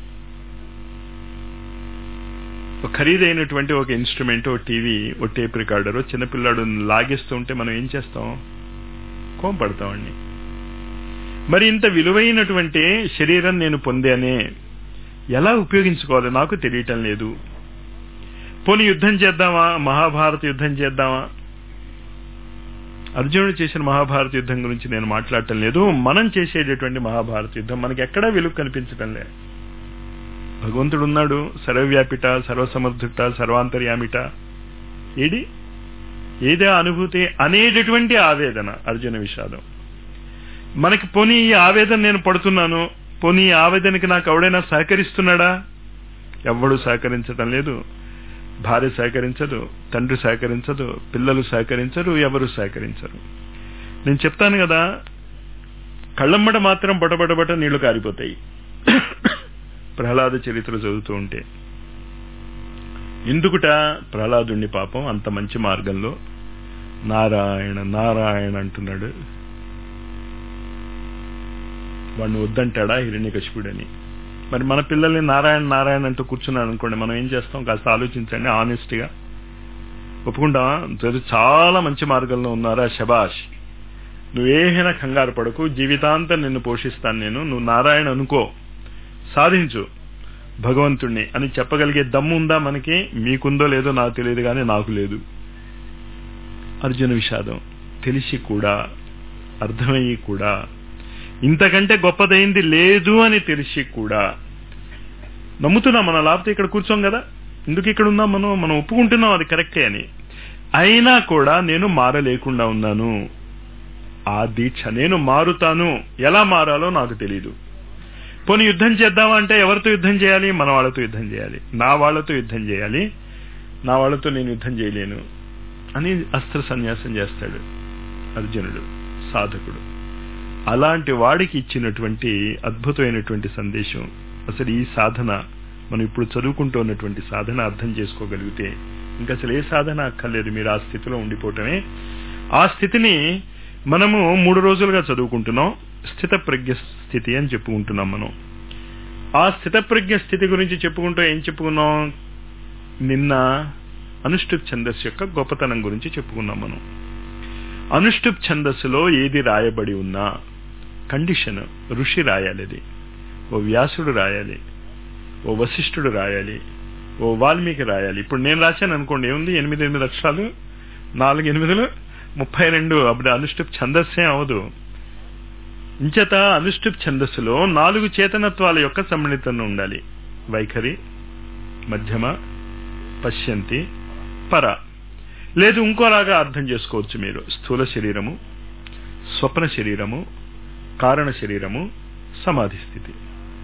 ఒక ఖరీదైనటువంటి ఒక ఇన్స్ట్రుమెంట్, ఓ టీవీ, ఓ టేప్ రికార్డర్ చిన్నపిల్లాడు లాగేస్తూ ఉంటే మనం ఏం చేస్తాం? కోంపడతామండి. మరి ఇంత విలువైనటువంటి శరీరం నేను పొందానే, ఎలా ఉపయోగించుకోవాలి నాకు తెలియటం లేదు. పోనీ యుద్ధం చేద్దామా, మహాభారత యుద్ధం చేద్దామా? అర్జునుడు చేసిన మహాభారత యుద్ధం గురించి నేను మాట్లాడటం లేదు. మనం చేసేటటువంటి మహాభారత యుద్ధం మనకి ఎక్కడా వెలుగు కనిపించటం లే. భగవంతుడు ఉన్నాడు, సర్వవ్యాపిట, సర్వసమర్థుట, సర్వాంతర్యామిట. ఏది ఏదే అనుభూతి అనేటటువంటి ఆవేదన, అర్జున విషాదం. మనకి పోనీ ఈ ఆవేదన నేను పడుతున్నాను, పోనీ ఈ ఆవేదనకి నాకు ఎవడైనా సహకరిస్తున్నాడా? ఎవ్వడు సహకరించటం లేదు. భార్య సహకరించదు, తండ్రి సహకరించదు, పిల్లలు సహకరించరు, ఎవరు సహకరించరు. నేను చెప్తాను కదా, కళ్ళమ్మట మాత్రం బటబటబట నీళ్లు కారిపోతాయి ప్రహ్లాద చరిత్ర చదువుతూ ఉంటే. ఎందుకుట? ప్రహ్లాదుణ్ణి పాపం అంత మంచి మార్గంలో నారాయణ నారాయణ అంటున్నాడు, వాడిని వద్దంటాడా హిరణ్యకశిపుడని? మరి మన పిల్లల్ని నారాయణ నారాయణ అంటూ కూర్చున్నాడు అనుకోండి, మనం ఏం చేస్తాం? కాస్త ఆలోచించండి, ఆనెస్ట్ గా ఒప్పుకుంటావా? చాలా మంచి మార్గంలో ఉన్నారా, శబాష్, నువ్వేమైనా కంగారు పడకు, జీవితాంతం నిన్ను పోషిస్తాను నేను, నువ్వు నారాయణ అనుకో, సాధించు భగవంతుణ్ణి అని చెప్పగలిగే దమ్ము ఉందా మనకి? మీకుందో లేదో నాకు తెలియదు, కానీ నాకు లేదు. అర్జున విషాదం తెలిసి కూడా, అర్థమయ్యి కూడా, ఇంతకంటే గొప్పదైంది లేదు అని తెలిసి కూడా నమ్ముతున్నాం. మన లేకపోతే ఇక్కడ కూర్చోం కదా, ఎందుకు ఇక్కడ ఉన్నాం మనం? మనం ఒప్పుకుంటున్నాం అది కరెక్టే అని. అయినా కూడా నేను మారలేకుండా ఉన్నాను. ఆ దీక్ష, నేను మారుతాను, ఎలా మారాలో నాకు తెలీదు. పోనీ యుద్ధం చేద్దామా అంటే ఎవరితో యుద్ధం చేయాలి? మన వాళ్ళతో యుద్ధం చేయాలి, నా వాళ్లతో యుద్ధం చేయాలి, నా వాళ్లతో నేను యుద్ధం చేయలేను అని అస్త్ర సన్యాసం చేస్తాడు అర్జునుడు, సాధకుడు. అలాంటి వాడికి ఇచ్చినటువంటి అద్భుతమైనటువంటి సందేశం. అసలు ఈ సాధన, మనం ఇప్పుడు చదువుకుంటున్నటువంటి సాధన అర్థం చేసుకోగలిగితే ఇంకా అసలు ఏ సాధన అక్కర్లేదు, మీరు ఆ స్థితిలో ఉండిపోవటమే. ఆ స్థితిని మనము మూడు రోజులుగా చదువుకుంటున్నాం, స్థిత ప్రజ్ఞ స్థితి అని చెప్పుకుంటున్నాం మనం. ఆ స్థిత ప్రజ్ఞ స్థితి గురించి చెప్పుకుంటూ ఏం చెప్పుకున్నాం? నిన్న అనుష్ఠుప్ ఛందస్సు యొక్క గొప్పతనం గురించి చెప్పుకున్నాం మనం. అనుష్ఠుప్ ఛందస్సులో ఏది రాయబడి ఉన్నా కండిషన్, ఋషి రాయాలి, అది ఓ వ్యాసుడు రాయాలి, ఓ వశిష్ఠుడు రాయాలి, ఓ వాల్మీకి రాయాలి. ఇప్పుడు నేను రాశాను అనుకోండి, ఏముంది, ఎనిమిది ఎనిమిది అక్షరాలు, నాలుగు ఎనిమిదిలు ముప్పై రెండు, అప్పుడు అనుష్ఠుప్ ఛందస్సే అవదు. ఇంచేత అనుష్ఠుప్ ఛందస్సులో నాలుగు చేతనత్వాల యొక్క సమ్మిళితం ఉండాలి. వైఖరి, మధ్యమ, పశ్యంతి, పర. లేదు ఇంకోలాగా అర్థం చేసుకోవచ్చు మీరు, స్థూల శరీరము, స్వప్న శరీరము, కారణ శరీరము, సమాధి స్థితి.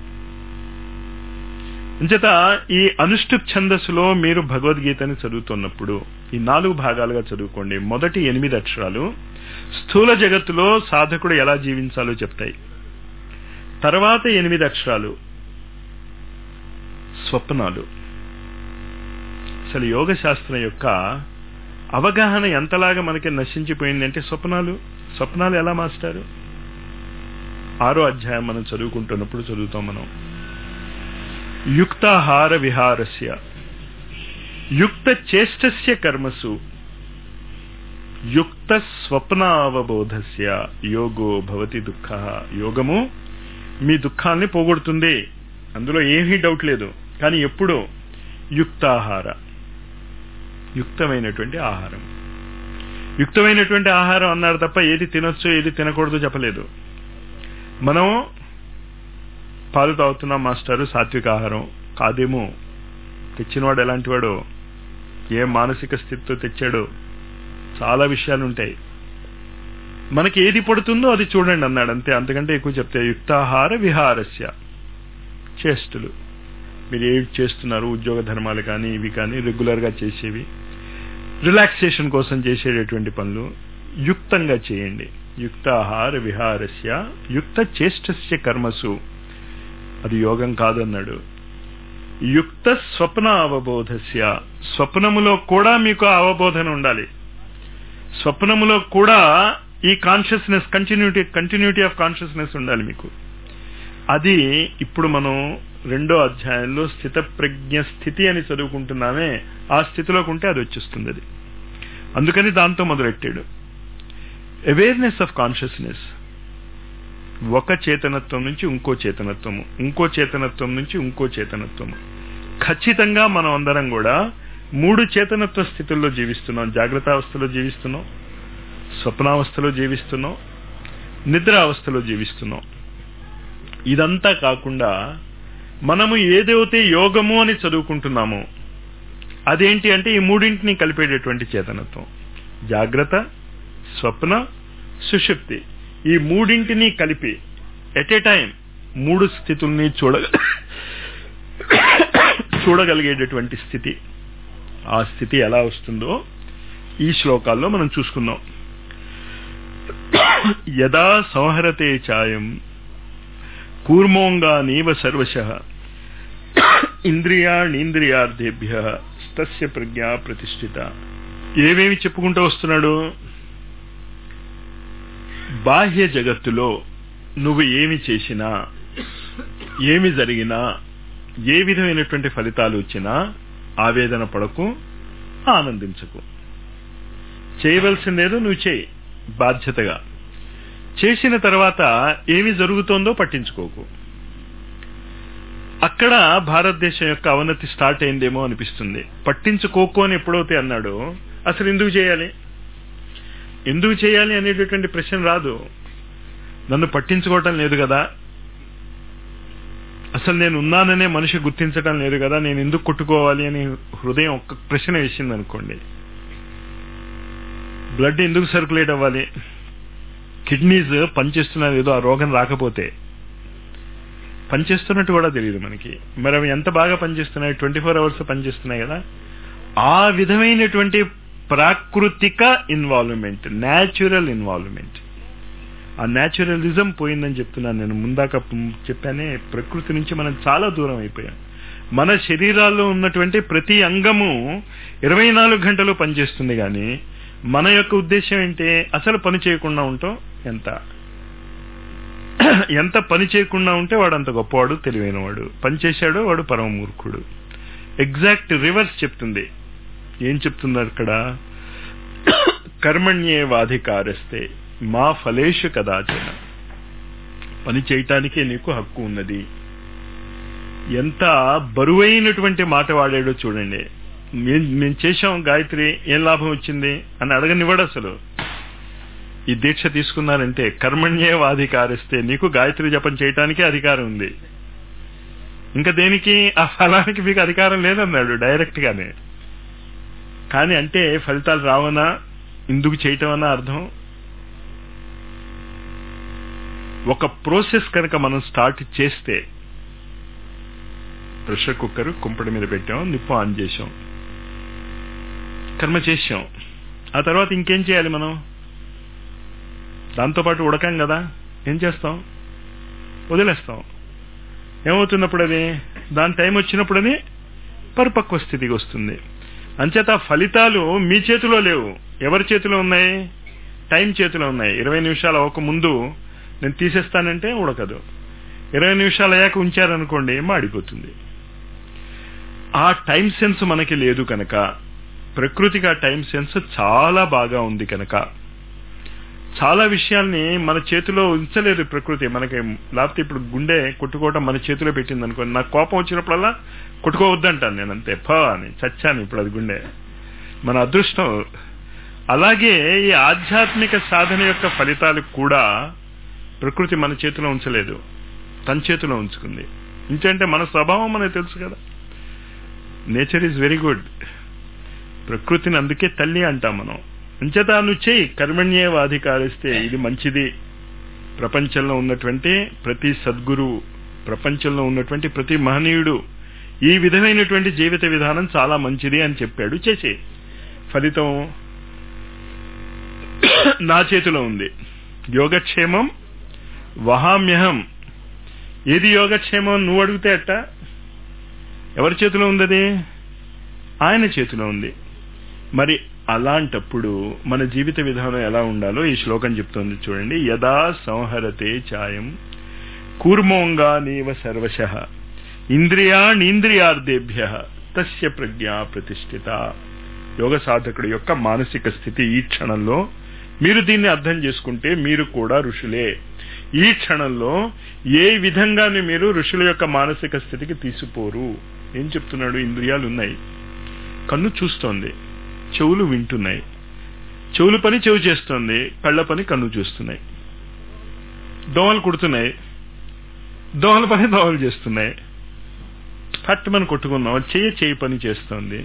అంచేత ఈ అనుష్ఠుప్ ఛందస్సులో మీరు భగవద్గీతని చదువుతున్నప్పుడు ఈ నాలుగు భాగాలుగా చదువుకోండి. మొదటి ఎనిమిది అక్షరాలు స్థూల జగత్తులో సాధకుడు ఎలా జీవించాలో చెప్తాయి. తర్వాత ఎనిమిది అక్షరాలు స్వప్నాలు. అసలు యోగ శాస్త్రం యొక్క అవగాహన ఎంతలాగా మనకి నశించిపోయిందంటే స్వప్నాలు. స్వప్నాలు ఎలా మాస్టారు? ఆరో అధ్యాయం మనం చదువుకుంటున్నప్పుడు చదువుతాం మనం. యుక్తాహార విహారస్య యుక్త చేష్టస్య కర్మసు యుక్త స్వప్నావబోధస్య యోగో భవతి దుఃఖ. యోగము మీ దుఃఖాన్ని పోగొడుతుంది, అందులో ఏమీ డౌట్ లేదు. కానీ ఎప్పుడో యుక్తాహార, యుక్తమైనటువంటి ఆహారం. యుక్తమైనటువంటి ఆహారం అన్నారు తప్ప ఏది తినొచ్చు ఏది తినకూడదు చెప్పలేదు. మనం పాలు తాగుతున్నాం మాస్టారు, సాత్విక ఆహారం కాదేమో. తెచ్చినవాడు ఎలాంటి వాడో, ఏ మానసిక స్థితితో తెచ్చాడో, చాలా విషయాలు ఉంటాయి. మనకి ఏది పడుతుందో అది చూడండి అన్నాడు, అంతే. అంతకంటే ఎక్కువ చెప్తే యుక్తాహార విహారస్య చేష్టలు. మీరు ఏవి చేస్తున్నారు, ఉద్యోగ ధర్మాలు కానీ ఇవి కానీ రెగ్యులర్గా చేసేవి, రిలాక్సేషన్ కోసం చేసేటటువంటి పనులు యుక్తంగా చేయండి. యుక్తాహార విహారస్య యుక్త చేష్టస్య కర్మసు, అది యోగం కాదన్నాడు. యుక్త స్వప్న అవబోధస్య, స్వప్నములో కూడా మీకు అవబోధన ఉండాలి. స్వప్నములో కూడా ఈ consciousness continuity continuity of consciousness ఉండాలి మీకు. అది ఇప్పుడు మనం రెండో అధ్యాయంలో స్థిత ప్రజ్ఞ స్థితి అని చదువుకుంటున్నామే, ఆ స్థితిలోకి ఉంటే అది వచ్చేస్తుంది. అది అందుకని దాంతో మొదలెట్టాడు. అవేర్నెస్ ఆఫ్ కాన్షియస్నెస్, ఒక చేతనత్వం నుంచి ఇంకో చేతనత్వము, ఇంకో చేతనత్వం నుంచి ఇంకో చేతనత్వము. ఖచ్చితంగా మనం అందరం కూడా మూడు చేతనత్వ స్థితుల్లో జీవిస్తున్నాం. జాగ్రత్త అవస్థలో జీవిస్తున్నాం, స్వప్నావస్థలో జీవిస్తున్నాం, నిద్రావస్థలో జీవిస్తున్నాం. ఇదంతా కాకుండా మనము ఏదైతే యోగము అని చదువుకుంటున్నామో అదేంటి అంటే ఈ మూడింటిని కలిపేటటువంటి చేతనత్వం. జాగ్రత్త, స్వప్న, సుషుప్తి, ఈ మూడింటిని కలిపి ఎట్ ఏ టైం మూడు స్థితుల్ని చూడ చూడగలిగేటటువంటి స్థితి. ఆ స్థితి ఎలా వస్తుందో ఈ శ్లోకాల్లో మనం చూసుకున్నాం. యదా సంహరతే ఛాయం కూర్మోంగా నీవ సర్వశః ఇంద్రియాణీంద్రియార్థేభ్య తస్య ప్రజ్ఞా ప్రతిష్ఠిత. ఏమేమి చెప్పుకుంటూ వస్తున్నాడు? బాహ్య జగత్తులో నువ్వు ఏమి చేసినా, ఏమి జరిగినా, ఏ విధమైనటువంటి ఫలితాలు వచ్చినా ఆవేదన పడకు, ఆనందించకు. చేయవలసిందేదో నువ్వు చేయి బాధ్యతగా. చేసిన తర్వాత ఏమి జరుగుతోందో పట్టించుకోకు. అక్కడ భారతదేశం యొక్క అవనతి స్టార్ట్ అయిందేమో అనిపిస్తుంది. పట్టించుకోకు అని ఎప్పుడైతే అన్నాడో అసలు ఎందుకు చేయాలి, ఎందుకు చేయాలి అనేటటువంటి ప్రశ్న రాదు. నన్ను పట్టించుకోవటం లేదు కదా, అసలు నేను ఉన్నాననే మనిషి గుర్తించటం లేదు కదా, నేను ఎందుకు కొట్టుకోవాలి అని హృదయం ఒక్క ప్రశ్న వేసింది అనుకోండి. బ్లడ్ ఎందుకు సర్క్యులేట్ అవ్వాలి? కిడ్నీస్ పనిచేస్తున్నది ఏదో ఆ రోగం రాకపోతే. పనిచేస్తున్నట్టు కూడా తెలియదు మనకి. మరి అవి ఎంత బాగా పనిచేస్తున్నాయి, ట్వంటీ ఫోర్ అవర్స్ పనిచేస్తున్నాయి కదా. ఆ విధమైనటువంటి ప్రాకృతిక ఇన్వాల్వ్మెంట్, న్యాచురల్ ఇన్వాల్వ్మెంట్, ఆ న్యాచురలిజం పోయిందని చెప్తున్నాను నేను. ముందాక చెప్పానే, ప్రకృతి నుంచి మనం చాలా దూరం అయిపోయాం. మన శరీరాల్లో ఉన్నటువంటి ప్రతి అంగము ఇరవై నాలుగు గంటలు పనిచేస్తుంది. కానీ మన యొక్క ఉద్దేశం ఏంటి? అసలు పని చేయకుండా ఉంటాం. ఎంత ఎంత పని చేయకుండా ఉంటే వాడు అంత గొప్పవాడు, తెలివైన వాడు. పని చేశాడో వాడు పరమ మూర్ఖుడు. ఎగ్జాక్ట్ రివర్స్ చెప్తుంది. ఏం చెప్తుంది అక్కడ? కర్మణ్యేవాధికారస్తే మా ఫలేషు కదాచన. పని చేయటానికే నీకు హక్కు ఉన్నది. ఎంత బరువైనటువంటి మాట వాడాడో చూడండి. మేము చేశాం గాయత్రి, ఏం లాభం వచ్చింది అని అడగనివ్వడు అసలు. ఈ దీక్ష తీసుకున్నారంటే కర్మణ్యేవాధికారిస్తే నీకు గాయత్రి జపం చేయటానికే అధికారం ఉంది, ఇంకా దేనికి ఆ ఫలానికి మీకు అధికారం లేదన్నాడు డైరెక్ట్ గానే. కానీ అంటే ఫలితాలు రావనా, ఇందుకు చేయటం అన్న అర్థం. ఒక ప్రోసెస్ కనుక మనం స్టార్ట్ చేస్తే, ప్రెషర్ కుక్కర్ కుంపటి మీద పెట్టాం, నిప్పు ఆన్ చేసాం, కర్మ చేసాం. ఆ తర్వాత ఇంకేం చేయాలి మనం? దాంతోపాటు ఉడకాం కదా, ఏం చేస్తాం? వదిలేస్తాం. ఏమవుతున్నప్పుడు అది దాని టైం వచ్చినప్పుడు అది పరిపక్వ స్థితికి వస్తుంది. అంచేత ఫలితాలు మీ చేతిలో లేవు. ఎవరి చేతిలో ఉన్నాయి? టైం చేతిలో ఉన్నాయి. ఇరవై నిమిషాలు అవ్వక ముందు నేను తీసేస్తానంటే ఉడకదు. ఇరవై నిమిషాలు అయ్యాక ఉంచారనుకోండి మాడిపోతుంది. ఆ టైం సెన్స్ మనకి లేదు కనుక, ప్రకృతికి ఆ టైం సెన్స్ చాలా బాగా ఉంది కనుక చాలా విషయాల్ని మన చేతిలో ఉంచలేదు ప్రకృతి మనకి. లేకపోతే ఇప్పుడు గుండె కొట్టుకోవటం మన చేతిలో పెట్టింది అనుకోండి, నాకు కోపం వచ్చినప్పుడల్లా కొట్టుకోవద్దంటాను నేను, అంతే పా అని చచ్చాను ఇప్పుడు అది గుండె. మన అదృష్టం. అలాగే ఈ ఆధ్యాత్మిక సాధన యొక్క ఫలితాలు కూడా ప్రకృతి మన చేతిలో ఉంచలేదు, తన చేతిలో ఉంచుకుంది. ఇంకంటే మన స్వభావం మనకు తెలుసు కదా, నేచర్ ఈజ్ వెరీ గుడ్. ప్రకృతిని అందుకే తల్లి అంటాం మనం. అంచేత నువ్వు చెయ్యి, కర్మణ్యేవాధికారిస్తే ఇది మంచిది. ప్రపంచంలో ఉన్నటువంటి ప్రతి సద్గురు, ప్రపంచంలో ఉన్నటువంటి ప్రతి మహనీయుడు ఈ విధమైనటువంటి జీవిత విధానం చాలా మంచిది అని చెప్పాడు. చేసే ఫలితం నా చేతిలో ఉంది. యోగక్షేమం వహామ్యహం. ఏది యోగక్షేమం నువ్వు అడిగితే అట్ట? ఎవరి చేతిలో ఉంది? అది ఆయన చేతిలో ఉంది. మరి అలాంటప్పుడు మన జీవిత విధానం ఎలా ఉండాలో ఈ శ్లోకం చెప్తోంది చూడండి. యదా సంహరతే ఛాయం కూర్మోంగా నీవ సర్వశః ఇంద్రియాణీంద్రియార్థేభ్య తస్య ప్రజ్ఞా ప్రతిష్ఠిత. యోగ సాధకుడి యొక్క మానసిక స్థితి ఈ క్షణంలో. మీరు దీన్ని అర్థం చేసుకుంటే మీరు కూడా ఋషులే. ఈ క్షణంలో ఏ విధంగానే మీరు ఋషుల యొక్క మానసిక స్థితికి తీసిపోరు. ఏం చెప్తున్నాడు? ఇంద్రియాలు ఉన్నాయి, కన్ను చూస్తోంది, చెవులు వింటున్నాయి, చెవులు పని చెవు చేస్తోంది, కళ్ళ పని కన్ను చూస్తున్నాయి. దోమలు కుడుతున్నాయి, దోమల పని దోమలు చేస్తున్నాయి. ఫట్ మనం కొట్టుకున్నాం, చెయ్యి చెయ్యి పని చేస్తోంది.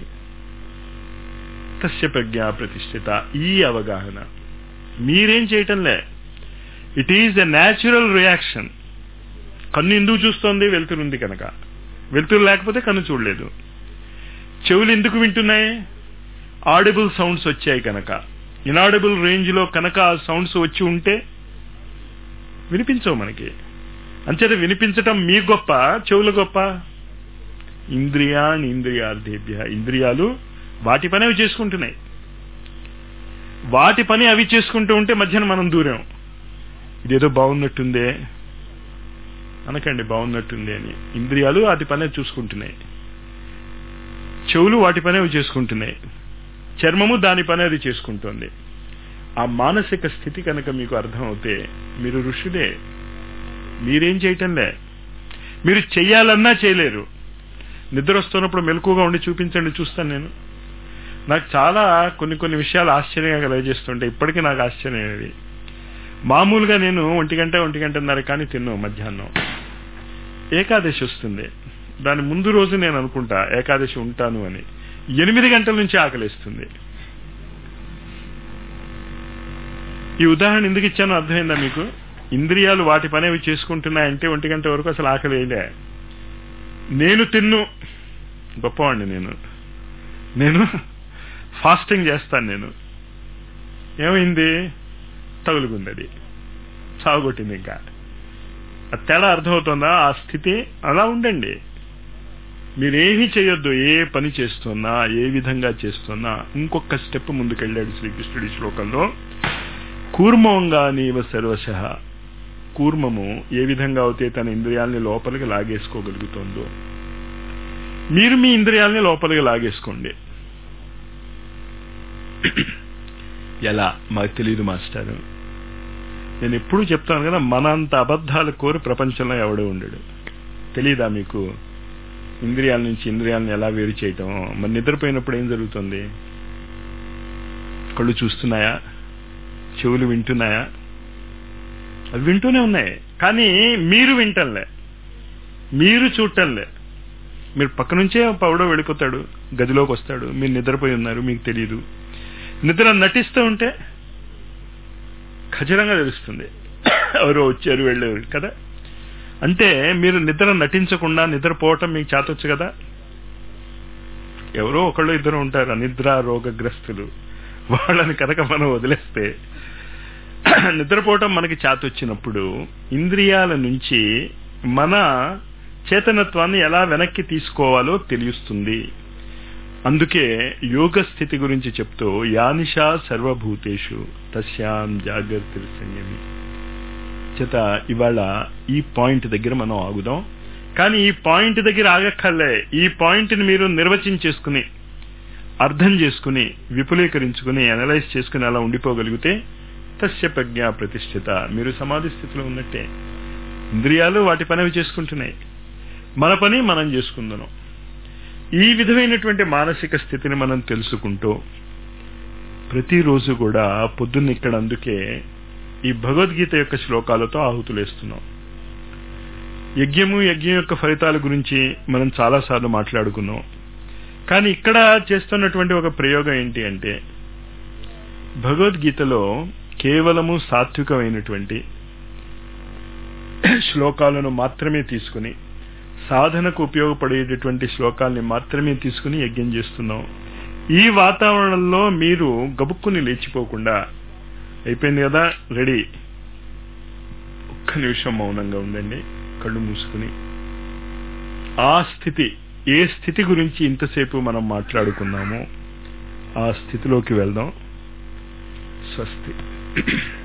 తస్య ప్రజ్ఞా ప్రతిష్ఠిత. ఈ అవగాహన మీరేం చేయటంలే, it is a natural reaction. కన్ను ఎందుకు చూస్తోంది? వెలుతురుంది కనుక. వెలుతురు లేకపోతే కన్ను చూడలేదు. చెవులు ఎందుకు వింటున్నాయి? ఆడిబుల్ సౌండ్స్ వచ్చాయి కనుక. ఇనాడిబుల్ రేంజ్ లో కనుక ఆ సౌండ్స్ వచ్చి ఉంటే వినిపించవు మనకి. అంచేత వినిపించటం మీ గొప్ప, చెవులు గొప్ప. ఇంద్రియాణి ఇంద్రియార్థేభ్య. ఇంద్రియాలు వాటి పని అవి చేసుకుంటున్నాయి. వాటి పని అవి చేసుకుంటూ ఉంటే మధ్యన మనం దూరం. ఇదేదో బాగున్నట్టుందే అనకండి, బాగున్నట్టుంది అని. ఇంద్రియాలు వాటి పని చూసుకుంటున్నాయి, చెవులు వాటి పని అవి చేసుకుంటున్నాయి, చర్మము దాని పని అది చేసుకుంటోంది. ఆ మానసిక స్థితి కనుక మీకు అర్థం అవుతే మీరు ఋషులే. మీరేం చేయటంలే. మీరు చెయ్యాలన్నా చేయలేరు. నిద్ర వస్తున్నప్పుడు మెలకుగా ఉండి చూపించండి, చూస్తాను నేను. నాకు చాలా కొన్ని కొన్ని విషయాలు ఆశ్చర్యంగా కలగజేస్తుంటాయి. ఇప్పటికీ నాకు ఆశ్చర్యం అది. మామూలుగా నేను ఒంటి గంట ఒంటి గంటన్నర కానీ తిన్నాను మధ్యాహ్నం. ఏకాదశి వస్తుంది, దాని ముందు రోజు నేను అనుకుంటా ఏకాదశి ఉంటాను అని. ఎనిమిది గంటల నుంచి ఆకలిస్తుంది. ఈ ఉదాహరణ ఎందుకు ఇచ్చానో అర్థమైందా మీకు? ఇంద్రియాలు వాటి పని అవి చేసుకుంటున్నాయంటే ఒంటి గంట వరకు అసలు ఆకలి వేయలే. నేను తిన్ను గొప్పవాడిని, నేను నేను ఫాస్టింగ్ చేస్తాను. నేను ఏమైంది? తగులుకుంది, అది సాగుకొట్టింది. ఇంకా ఆ తేడా అర్థమవుతుందా? ఆ స్థితి అలా ఉండండి. మీరేమీ చేయొద్దు. ఏ పని చేస్తున్నా, ఏ విధంగా చేస్తున్నా ఇంకొక స్టెప్ ముందుకెళ్ళాడు శ్రీకృష్ణుడి శ్లోకంలో. కూర్మంగా నీవ సర్వశః. కూర్మము ఏ విధంగా అయితే తన ఇంద్రియాలని లోపలికి లాగేసుకోగలుగుతుందో మీరు మీ ఇంద్రియాలని లోపలికి లాగేసుకోండి. ఎలా మాకు తెలియదు మాస్టారు. నేను ఎప్పుడు చెప్తాను కదా, మనంత అబద్ధాలు కోరి ప్రపంచంలో ఎవడో ఉండడు. తెలీదా మీకు? ఇంద్రియాల నుంచి ఇంద్రియాలను ఎలా వేరు చేయటం. మరి నిద్రపోయినప్పుడు ఏం జరుగుతుంది? కళ్ళు చూస్తున్నాయా? చెవులు వింటున్నాయా? అవి వింటూనే ఉన్నాయి, కానీ మీరు వింటంలే, మీరు చూడటంలే. మీరు పక్క నుంచే పౌడో వెళ్ళిపోతాడు, గదిలోకి వస్తాడు, మీరు నిద్రపోయి ఉన్నారు, మీకు తెలియదు. నిద్ర నటిస్తూ ఉంటే ఖచ్చితంగా తెలుస్తుంది ఎవరో వచ్చారు వెళ్ళారు కదా. అంటే మీరు నిద్ర నటించకుండా నిద్రపోవటం మీకు చేతొచ్చు కదా. ఎవరో ఒకళ్ళు ఇద్దరు ఉంటారు అనిద్ర రోగగ్రస్తులు, వాళ్ళని కనుక మనం వదిలేస్తే నిద్రపోవటం మనకి చేతొచ్చినప్పుడు ఇంద్రియాల నుంచి మన చేతనత్వాన్ని ఎలా వెనక్కి తీసుకోవాలో తెలుస్తుంది. అందుకే యోగ స్థితి గురించి చెప్తూ యానిషా సర్వభూతేషు తస్యాం జాగ్రత్త సంయమి చేత ఇవాళ ఈ పాయింట్ దగ్గర మనం ఆగుదాం. కానీ ఈ పాయింట్ దగ్గర ఆగక్కర్లే. ఈ పాయింట్ని మీరు నిర్వచించేసుకుని అర్థం చేసుకుని విపులీకరించుకుని అనలైజ్ చేసుకుని అలా ఉండిపోగలిగితే తస్య ప్రజ్ఞా ప్రతిష్ఠిత, మీరు సమాధి స్థితిలో ఉన్నట్టే. ఇంద్రియాలు వాటి పని అవి చేసుకుంటున్నాయి, మన పని మనం చేసుకుందాం. ఈ విధమైనటువంటి మానసిక స్థితిని మనం తెలుసుకుంటూ ప్రతిరోజు కూడా పొద్దున్న ఇక్కడ అందుకే ఈ భగవద్గీత యొక్క శ్లోకాలతో ఆహుతులేస్తున్నాం. యజ్ఞము యజ్ఞం యొక్క ఫలితాల గురించి మనం చాలాసార్లు మాట్లాడుకున్నాం. కానీ ఇక్కడ చేస్తున్నటువంటి ఒక ప్రయోగం ఏంటి అంటే భగవద్గీతలో కేవలము సాత్వికమైనటువంటి శ్లోకాలను మాత్రమే తీసుకుని, సాధనకు ఉపయోగపడేటటువంటి శ్లోకాల్ని మాత్రమే తీసుకుని యజ్ఞం చేస్తున్నాం. ఈ వాతావరణంలో మీరు గబుక్కుని లేచిపోకుండా అయిపోయింది కదా, రెడీ, ఒక్క నిమిషం మౌనంగా ఉండండి, కళ్ళు మూసుకుని ఆ స్థితి, ఏ స్థితి గురించి ఇంతసేపు మనం మాట్లాడుకున్నామో ఆ స్థితిలోకి వెళ్దాం. స్వస్తి.